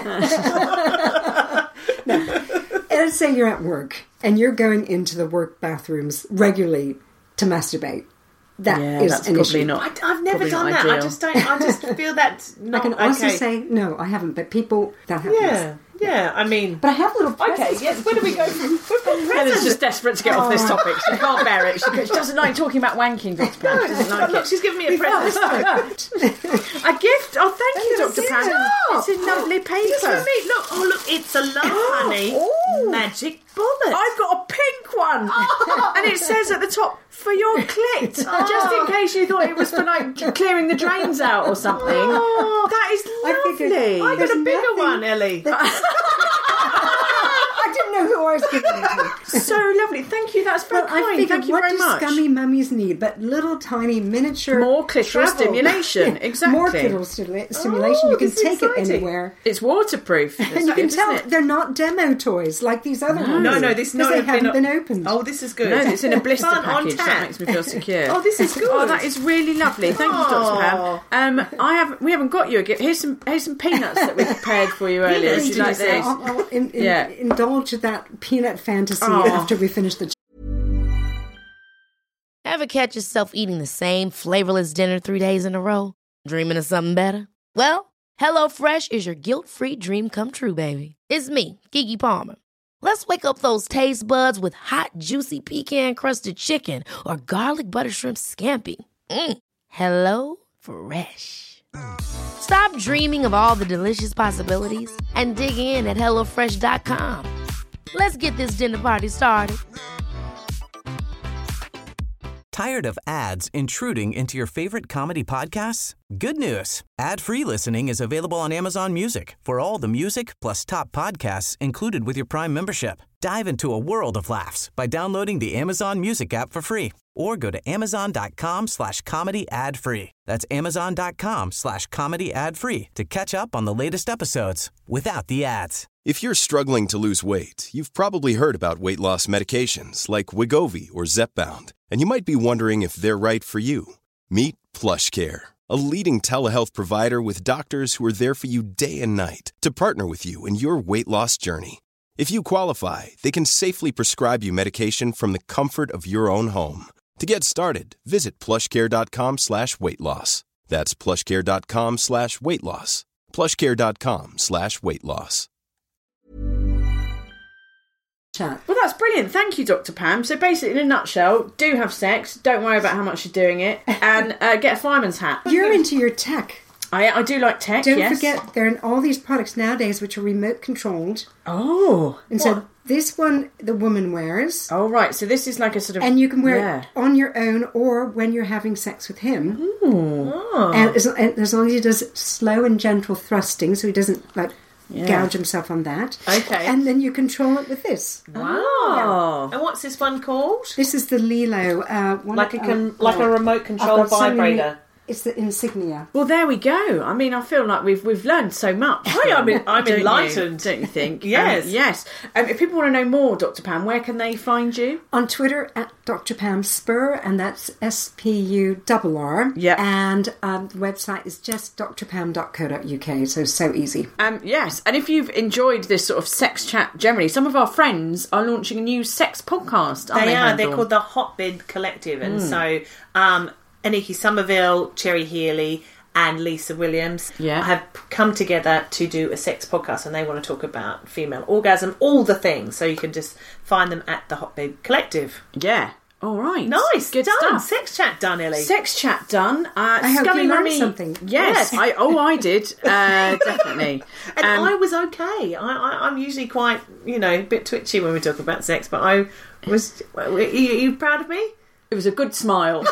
Speaker 5: let's say you're at work and you're going into the work bathrooms regularly to masturbate. That
Speaker 3: Yeah,
Speaker 5: is
Speaker 3: that's
Speaker 5: an
Speaker 3: probably
Speaker 5: issue.
Speaker 3: not.
Speaker 4: I, I've never
Speaker 3: Probably
Speaker 4: done
Speaker 3: not
Speaker 4: that. I
Speaker 3: ideal.
Speaker 4: just don't. I just feel that's
Speaker 5: I
Speaker 4: not
Speaker 5: can also
Speaker 4: okay.
Speaker 5: say no, I haven't. But people that happens.
Speaker 4: yeah, yeah. I mean,
Speaker 5: But I have little.
Speaker 4: okay.
Speaker 5: presents
Speaker 4: Yes.
Speaker 5: for
Speaker 4: Where do we go
Speaker 5: people.
Speaker 4: from? We've got
Speaker 3: Helen's
Speaker 4: presents.
Speaker 3: just desperate to get off this topic. She can't bear it. She, she doesn't like talking about wanking, Doctor Pam. She doesn't like
Speaker 4: Look,
Speaker 3: it.
Speaker 4: she's giving me a present.
Speaker 3: A gift? Oh, thank you, Doctor Pam. It's in lovely
Speaker 4: It's for
Speaker 3: paper.
Speaker 4: me. Look, oh look, it's a love honey
Speaker 3: Ooh.
Speaker 4: magic bullet.
Speaker 3: I've got a pink one, and it says at the top for your clit, just in case you thought it was for like clearing the drains out or something. That is
Speaker 5: I figured-
Speaker 3: lovely.
Speaker 4: I got a
Speaker 5: There's
Speaker 4: bigger
Speaker 5: nothing-
Speaker 4: one, Ellie.
Speaker 5: I didn't know who I was giving it to.
Speaker 3: So lovely. Thank you. That's very
Speaker 5: Well, I
Speaker 3: kind.
Speaker 5: figured,
Speaker 3: Thank you
Speaker 5: what
Speaker 3: very
Speaker 5: do
Speaker 3: much.
Speaker 5: scummy mummies need? But little tiny miniature
Speaker 3: More clitoral
Speaker 5: travel.
Speaker 3: stimulation. Exactly.
Speaker 5: More clitoral stimula- stimulation. you can
Speaker 4: this is
Speaker 5: take it
Speaker 4: exciting.
Speaker 5: anywhere.
Speaker 3: It's waterproof. It's
Speaker 5: And you can
Speaker 3: good,
Speaker 5: tell
Speaker 3: isn't it?
Speaker 5: they're not demo toys like these other ones.
Speaker 4: No, no, this
Speaker 5: because
Speaker 4: no,
Speaker 5: they haven't
Speaker 4: not-
Speaker 5: been opened.
Speaker 4: Oh, this is good.
Speaker 3: No, it's in a blister
Speaker 4: Fun on
Speaker 3: package.
Speaker 4: tap.
Speaker 3: That makes me feel secure.
Speaker 4: Oh, this is good.
Speaker 3: Oh, that is really lovely. Thank you, Doctor
Speaker 4: Oh.
Speaker 3: Pam. Um, I have we haven't got you a gift. Here's some here's some peanuts that we prepared for you earlier.
Speaker 4: Peanuts,
Speaker 3: Would you
Speaker 4: did
Speaker 3: like
Speaker 4: you say?
Speaker 3: these?
Speaker 5: I'll, I'll in, in,
Speaker 3: Yeah.
Speaker 5: indulge that peanut fantasy
Speaker 3: Oh.
Speaker 5: after we finish the.
Speaker 2: Ever catch yourself eating the same flavorless dinner three days in a row? Dreaming of something better? Well, HelloFresh is your guilt-free dream come true, baby. It's me, Keke Palmer. Let's wake up those taste buds with hot, juicy pecan-crusted chicken or garlic butter shrimp scampi. Mm. Hello Fresh. Stop dreaming of all the delicious possibilities and dig in at hello fresh dot com. Let's get this dinner party started.
Speaker 6: Tired of ads intruding into your favorite comedy podcasts? Good news. Ad-free listening is available on Amazon Music for all the music plus top podcasts included with your Prime membership. Dive into a world of laughs by downloading the Amazon Music app for free or go to amazon.com slash comedy ad free. That's amazon.com slash comedy ad free to catch up on the latest episodes without the ads.
Speaker 7: If you're struggling to lose weight, you've probably heard about weight loss medications like Wegovy or Zepbound, and you might be wondering if they're right for you. Meet PlushCare, a leading telehealth provider with doctors who are there for you day and night to partner with you in your weight loss journey. If you qualify, they can safely prescribe you medication from the comfort of your own home. To get started, visit plushcare.com slash weight loss. That's plushcare.com slash weight loss. plushcare.com slash weight loss.
Speaker 5: Chat.
Speaker 3: Well, that's brilliant. Thank you, Doctor Pam. So basically, in a nutshell, do have sex. Don't worry about how much you're doing it, and uh, get a fireman's hat.
Speaker 5: You're into your tech.
Speaker 3: I, I do like tech.
Speaker 5: Don't
Speaker 3: yes.
Speaker 5: forget, there are all these products nowadays which are remote controlled.
Speaker 3: Oh.
Speaker 5: And so this one the woman wears,
Speaker 3: Oh right. So this is like a sort of.
Speaker 5: and you can wear
Speaker 3: yeah.
Speaker 5: it on your own or when you're having sex with him.
Speaker 3: Oh.
Speaker 5: And as, and as long as he does slow and gentle thrusting, so he doesn't like
Speaker 3: Yeah.
Speaker 5: gouge himself on that.
Speaker 3: Okay.
Speaker 5: And then you control it with this.
Speaker 3: Wow.
Speaker 4: And what's this one called?
Speaker 5: This is the Lilo. Uh, one,
Speaker 4: Like a
Speaker 5: uh,
Speaker 4: con- like a
Speaker 5: oh,
Speaker 4: remote
Speaker 5: I've
Speaker 4: control
Speaker 5: got so many-
Speaker 4: vibrator.
Speaker 5: It's the insignia.
Speaker 3: Well, there we go. I mean, I feel like we've we've learned so much.
Speaker 4: Hey, I'm en- I'm
Speaker 3: Don't you?
Speaker 4: enlightened.
Speaker 3: Don't you think?
Speaker 4: Yes.
Speaker 3: Um, yes. Um, if people want to know more, Doctor Pam, where can they find you?
Speaker 5: On Twitter at Doctor Pam Spur, and that's S P U R R.
Speaker 3: Yeah.
Speaker 5: And um, the website is just d r pam dot co dot u k, so so easy.
Speaker 3: Um, yes, and if you've enjoyed this sort of sex chat generally, some of our friends are launching a new sex podcast. Aren't
Speaker 4: They
Speaker 3: they,
Speaker 4: are.
Speaker 3: Handel?
Speaker 4: They're called the Hotbed Collective, and so um, Aniki Somerville, Cherry Healy, and Lisa Williams
Speaker 3: Yeah.
Speaker 4: have come together to do a sex podcast, and they want to talk about female orgasm, all the things. So you can just find them at the Hot Babe Collective.
Speaker 3: Yeah. All right.
Speaker 4: Nice.
Speaker 3: Good
Speaker 4: done.
Speaker 3: stuff.
Speaker 4: Sex chat done, Ellie.
Speaker 3: Sex chat done. Uh,
Speaker 5: I hope
Speaker 3: Scummy
Speaker 5: you learned
Speaker 3: Mummy.
Speaker 5: something.
Speaker 3: Yes. I, oh, I did. Uh, definitely.
Speaker 4: And
Speaker 3: Um,
Speaker 4: I was okay. I, I, I'm usually quite, you know, a bit twitchy when we talk about sex, but I was... Are you, are you proud of me?
Speaker 3: It was a good smile.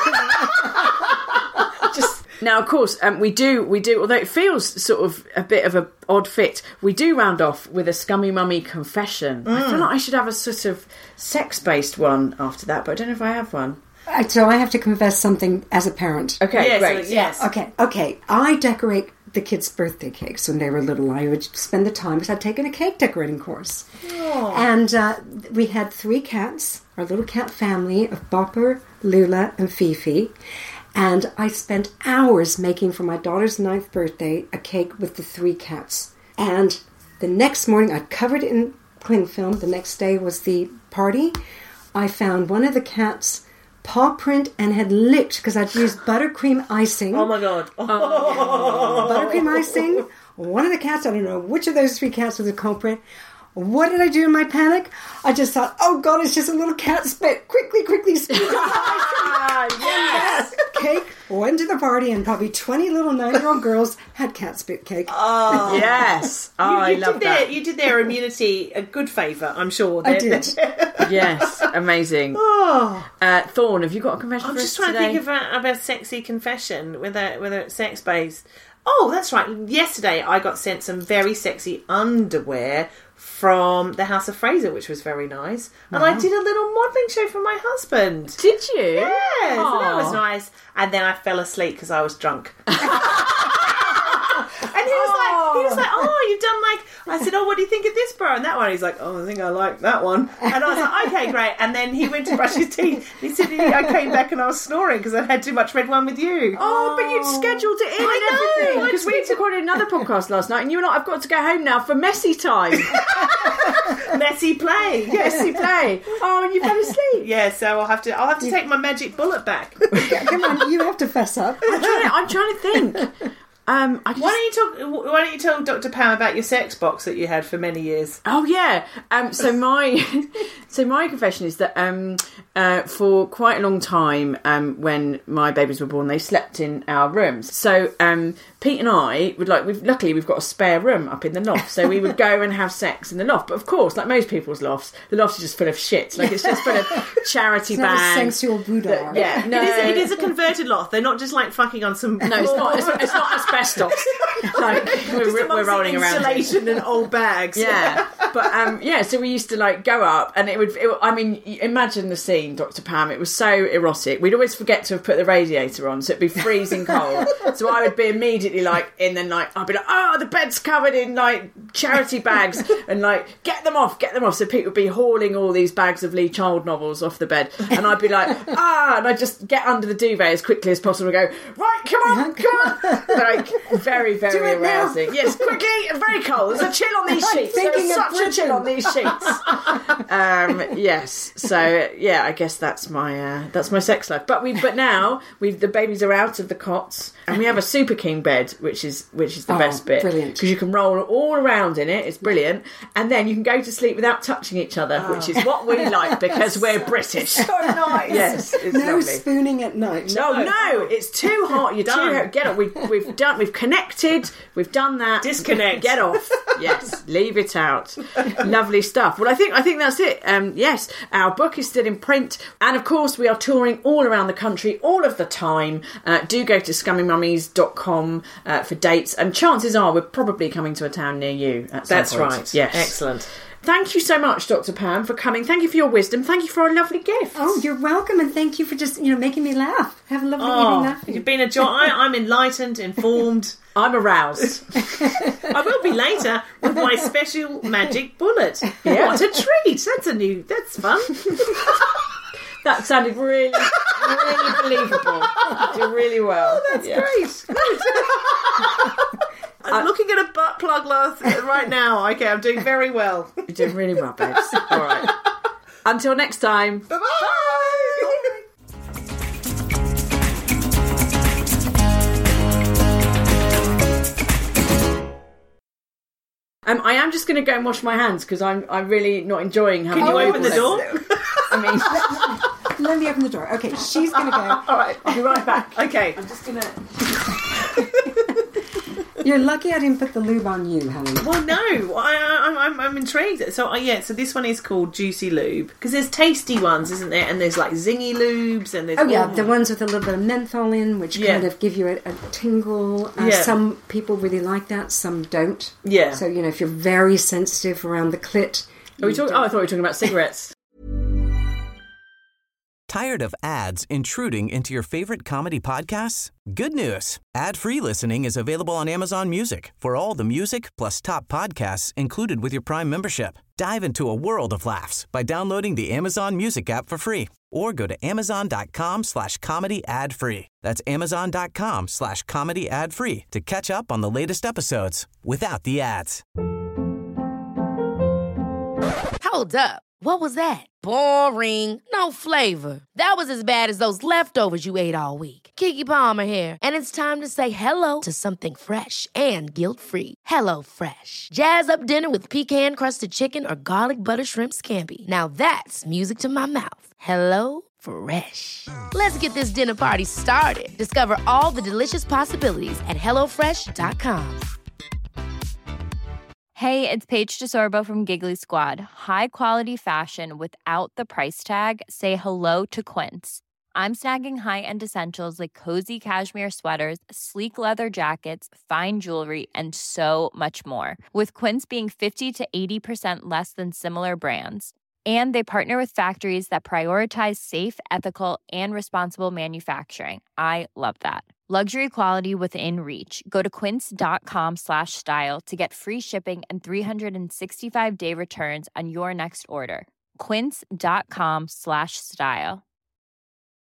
Speaker 3: Just now, of course, um, we do, we do. Although it feels sort of a bit of a odd fit, we do round off with a Scummy Mummy confession.
Speaker 4: Mm.
Speaker 3: I feel like I should have a sort of sex-based one after that, but I don't know if I have one.
Speaker 5: Uh, So I have to confess something as a parent.
Speaker 3: Okay,
Speaker 4: Yes,
Speaker 3: great.
Speaker 4: so- yes.
Speaker 5: Okay, okay. I decorate the kids' birthday cakes when they were little. I would spend the time because I'd taken a cake decorating course. And uh, we had three cats, our little cat family of Bopper, Lula, and Fifi. And I spent hours making for my daughter's ninth birthday a cake with the three cats. And the next morning, I covered it in cling film. The next day was the party. I found one of the cats' paw print and had licked, because I'd used buttercream icing.
Speaker 4: Oh my God.
Speaker 5: Buttercream icing. One of the cats, I don't know which of those three cats was the culprit. What did I do in my panic? I just thought, oh God, it's just a little cat spit. Quickly, quickly, spit.
Speaker 3: Yes.
Speaker 5: Cake went to the party, and probably twenty little nine-year-old girls had cat spit cake.
Speaker 4: Oh.
Speaker 3: Yes. Oh,
Speaker 4: You,
Speaker 3: I
Speaker 4: you
Speaker 3: love
Speaker 4: did their,
Speaker 3: that.
Speaker 4: you did their immunity a good favour, I'm sure.
Speaker 5: I
Speaker 4: They-
Speaker 5: did.
Speaker 3: Yes. Amazing.
Speaker 4: Oh.
Speaker 3: Uh, Thorne, have you got a confession
Speaker 4: I'm
Speaker 3: for
Speaker 4: just
Speaker 3: us
Speaker 4: trying
Speaker 3: today?
Speaker 4: to think of a, of a sexy confession, whether whether it's sex based. Oh, that's right. Yesterday I got sent some very sexy underwear from the House of Fraser, which was very nice. And I did a little modelling show for my husband.
Speaker 3: Did you?
Speaker 4: Yeah, so that was
Speaker 3: Aw.
Speaker 4: nice. And then I fell asleep because I was drunk. And he was like, he was like, oh, you've done like, I said, oh, what do you think of this bra and that one? He's like, oh, I think I like that one. And I was like, okay, great. And then he went to brush his teeth. He said, I came back and I was snoring because I had too much red wine with you.
Speaker 3: Oh, but you'd scheduled it in
Speaker 4: I
Speaker 3: and
Speaker 4: know,
Speaker 3: everything.
Speaker 4: I
Speaker 3: Because we
Speaker 4: scheduled-
Speaker 3: recorded another podcast last night, and you and I have got to go home now for messy time.
Speaker 4: Messy play.
Speaker 3: Messy play. Oh, and you fell asleep.
Speaker 4: Yeah, so I'll have to, I'll have to take my magic bullet back.
Speaker 5: Come on, you have to fess up.
Speaker 3: I'm trying to, I'm trying to think. Um, I just,
Speaker 4: Why don't you talk? Why don't you tell Doctor Pam about your sex box that you had for many years?
Speaker 3: Oh yeah. Um, so my so my confession is that um, uh, for quite a long time, um, when my babies were born, they slept in our rooms. So um, Pete and I would like. We've, luckily, we've got a spare room up in the loft, so we would go and have sex in the loft. But of course, like most people's lofts, the loft is just full of shit. Like it's just full of charity
Speaker 5: It's not a
Speaker 3: bags.
Speaker 5: sensual boudoir.
Speaker 3: Yeah, no,
Speaker 4: It is, it is a converted loft. They're not just like fucking on some.
Speaker 3: no, it's not. It's, it's not asbestos. Like we're, we're rolling around. in.
Speaker 4: Insulation and old bags.
Speaker 3: Yeah, but um, yeah. So we used to like go up, and it would. It, I mean, y- imagine the scene, Doctor Pam. It was so erotic. We'd always forget to have put the radiator on, so it'd be freezing cold. So I would be immediately like in the night. I'd be like, oh, the bed's covered in like charity bags, and like get them off, get them off. So Pete would be hauling all these bags of Lee Child novels off the bed, and I'd be like, ah, and I'd just get under the duvet as quickly as possible and go, right, come on, come on, like very, very
Speaker 5: Do it now.
Speaker 3: arousing. Yes, quickly, and very cold. There's a chill on these sheets.
Speaker 5: thinking
Speaker 3: There's
Speaker 5: of
Speaker 3: such a chill on these sheets. um, yes. So yeah, I guess that's my uh, that's my sex life. But we but now we the babies are out of the cots, and we have a super king bed, which is which is the
Speaker 5: Oh,
Speaker 3: best bit.
Speaker 5: brilliant.
Speaker 3: Because you can roll all around in it. It's brilliant, and then you can go to sleep without touching each other, which is what we like because we're British.
Speaker 4: So nice.
Speaker 3: Yes, it's
Speaker 5: No
Speaker 3: lovely.
Speaker 5: spooning at night.
Speaker 3: No, no, it's too hot. You're
Speaker 4: Done.
Speaker 3: too hot. Get up. We've we've done. We've connected. We've done that.
Speaker 4: Disconnect.
Speaker 3: Get off. Yes, leave it out. Lovely stuff. Well, I think I think that's it. Um, yes, our book is still in print, and of course we are touring all around the country all of the time. Uh, do go to scummy mummies dot com uh, for dates, and chances are we're probably coming to a town near you. At some
Speaker 4: That's
Speaker 3: point.
Speaker 4: right.
Speaker 3: Yes,
Speaker 4: Excellent.
Speaker 3: Thank you so much, Doctor Pam, for coming. Thank you for your wisdom. Thank you for our lovely gifts.
Speaker 5: Oh, you're welcome, and thank you for just, you know, making me laugh. Have a lovely evening
Speaker 4: Oh,
Speaker 5: laughing.
Speaker 4: you've been a joy. I, I'm enlightened, informed.
Speaker 3: I'm aroused.
Speaker 4: I will be later with my special magic bullet.
Speaker 3: Yeah.
Speaker 4: What a treat! That's a new. That's fun.
Speaker 3: That sounded really, really believable. You did really well.
Speaker 4: That's
Speaker 3: Yeah.
Speaker 4: great. I'm looking at a butt plug last, right now. Okay, I'm doing very well.
Speaker 3: You're doing really well, babes. All right. Until next time.
Speaker 4: Bye-bye.
Speaker 3: Um, I am just going to go and wash my hands because I'm I'm really not enjoying having.
Speaker 4: Can you
Speaker 3: to
Speaker 4: open the door?
Speaker 3: I mean,
Speaker 5: let me open the door. Okay, she's going to go.
Speaker 3: All right, I'll be right back.
Speaker 4: Okay.
Speaker 3: I'm just going to.
Speaker 5: You're lucky I didn't put the lube on you, Helen.
Speaker 4: Well, no, I, I, I'm, I'm intrigued. So, uh, yeah, so this one is called Juicy Lube because there's tasty ones, isn't there? And there's like zingy lubes, and there's
Speaker 5: oh yeah,
Speaker 4: all...
Speaker 5: the ones with a little bit of menthol in, which
Speaker 4: Yeah.
Speaker 5: kind of give you a, a tingle. Uh,
Speaker 4: Yeah.
Speaker 5: Some people really like that, some don't.
Speaker 4: Yeah.
Speaker 5: So you know, if you're very sensitive around the clit,
Speaker 3: Are we talking? Oh, I thought we were talking about cigarettes.
Speaker 6: Tired of ads intruding into your favorite comedy podcasts? Good news. Ad-free listening is available on Amazon Music for all the music plus top podcasts included with your Prime membership. Dive into a world of laughs by downloading the Amazon Music app for free or go to amazon.com slash comedy ad free. That's amazon.com slash comedy ad free to catch up on the latest episodes without the ads.
Speaker 2: Hold up. What was that? Boring. No flavor. That was as bad as those leftovers you ate all week. Keke Palmer here, and it's time to say hello to something fresh and guilt-free. Hello Fresh. Jazz up dinner with pecan-crusted chicken or garlic butter shrimp scampi. Now that's music to my mouth. Hello Fresh. Let's get this dinner party started. Discover all the delicious possibilities at hello fresh dot com.
Speaker 8: Hey, it's Paige DeSorbo from Giggly Squad. High quality fashion without the price tag. Say hello to Quince. I'm snagging high-end essentials like cozy cashmere sweaters, sleek leather jackets, fine jewelry, and so much more. With Quince being fifty to eighty percent less than similar brands. And they partner with factories that prioritize safe, ethical, and responsible manufacturing. I love that. Luxury quality within reach. Go to quince.com slash style to get free shipping and three sixty-five day returns on your next order. Quince.com slash style.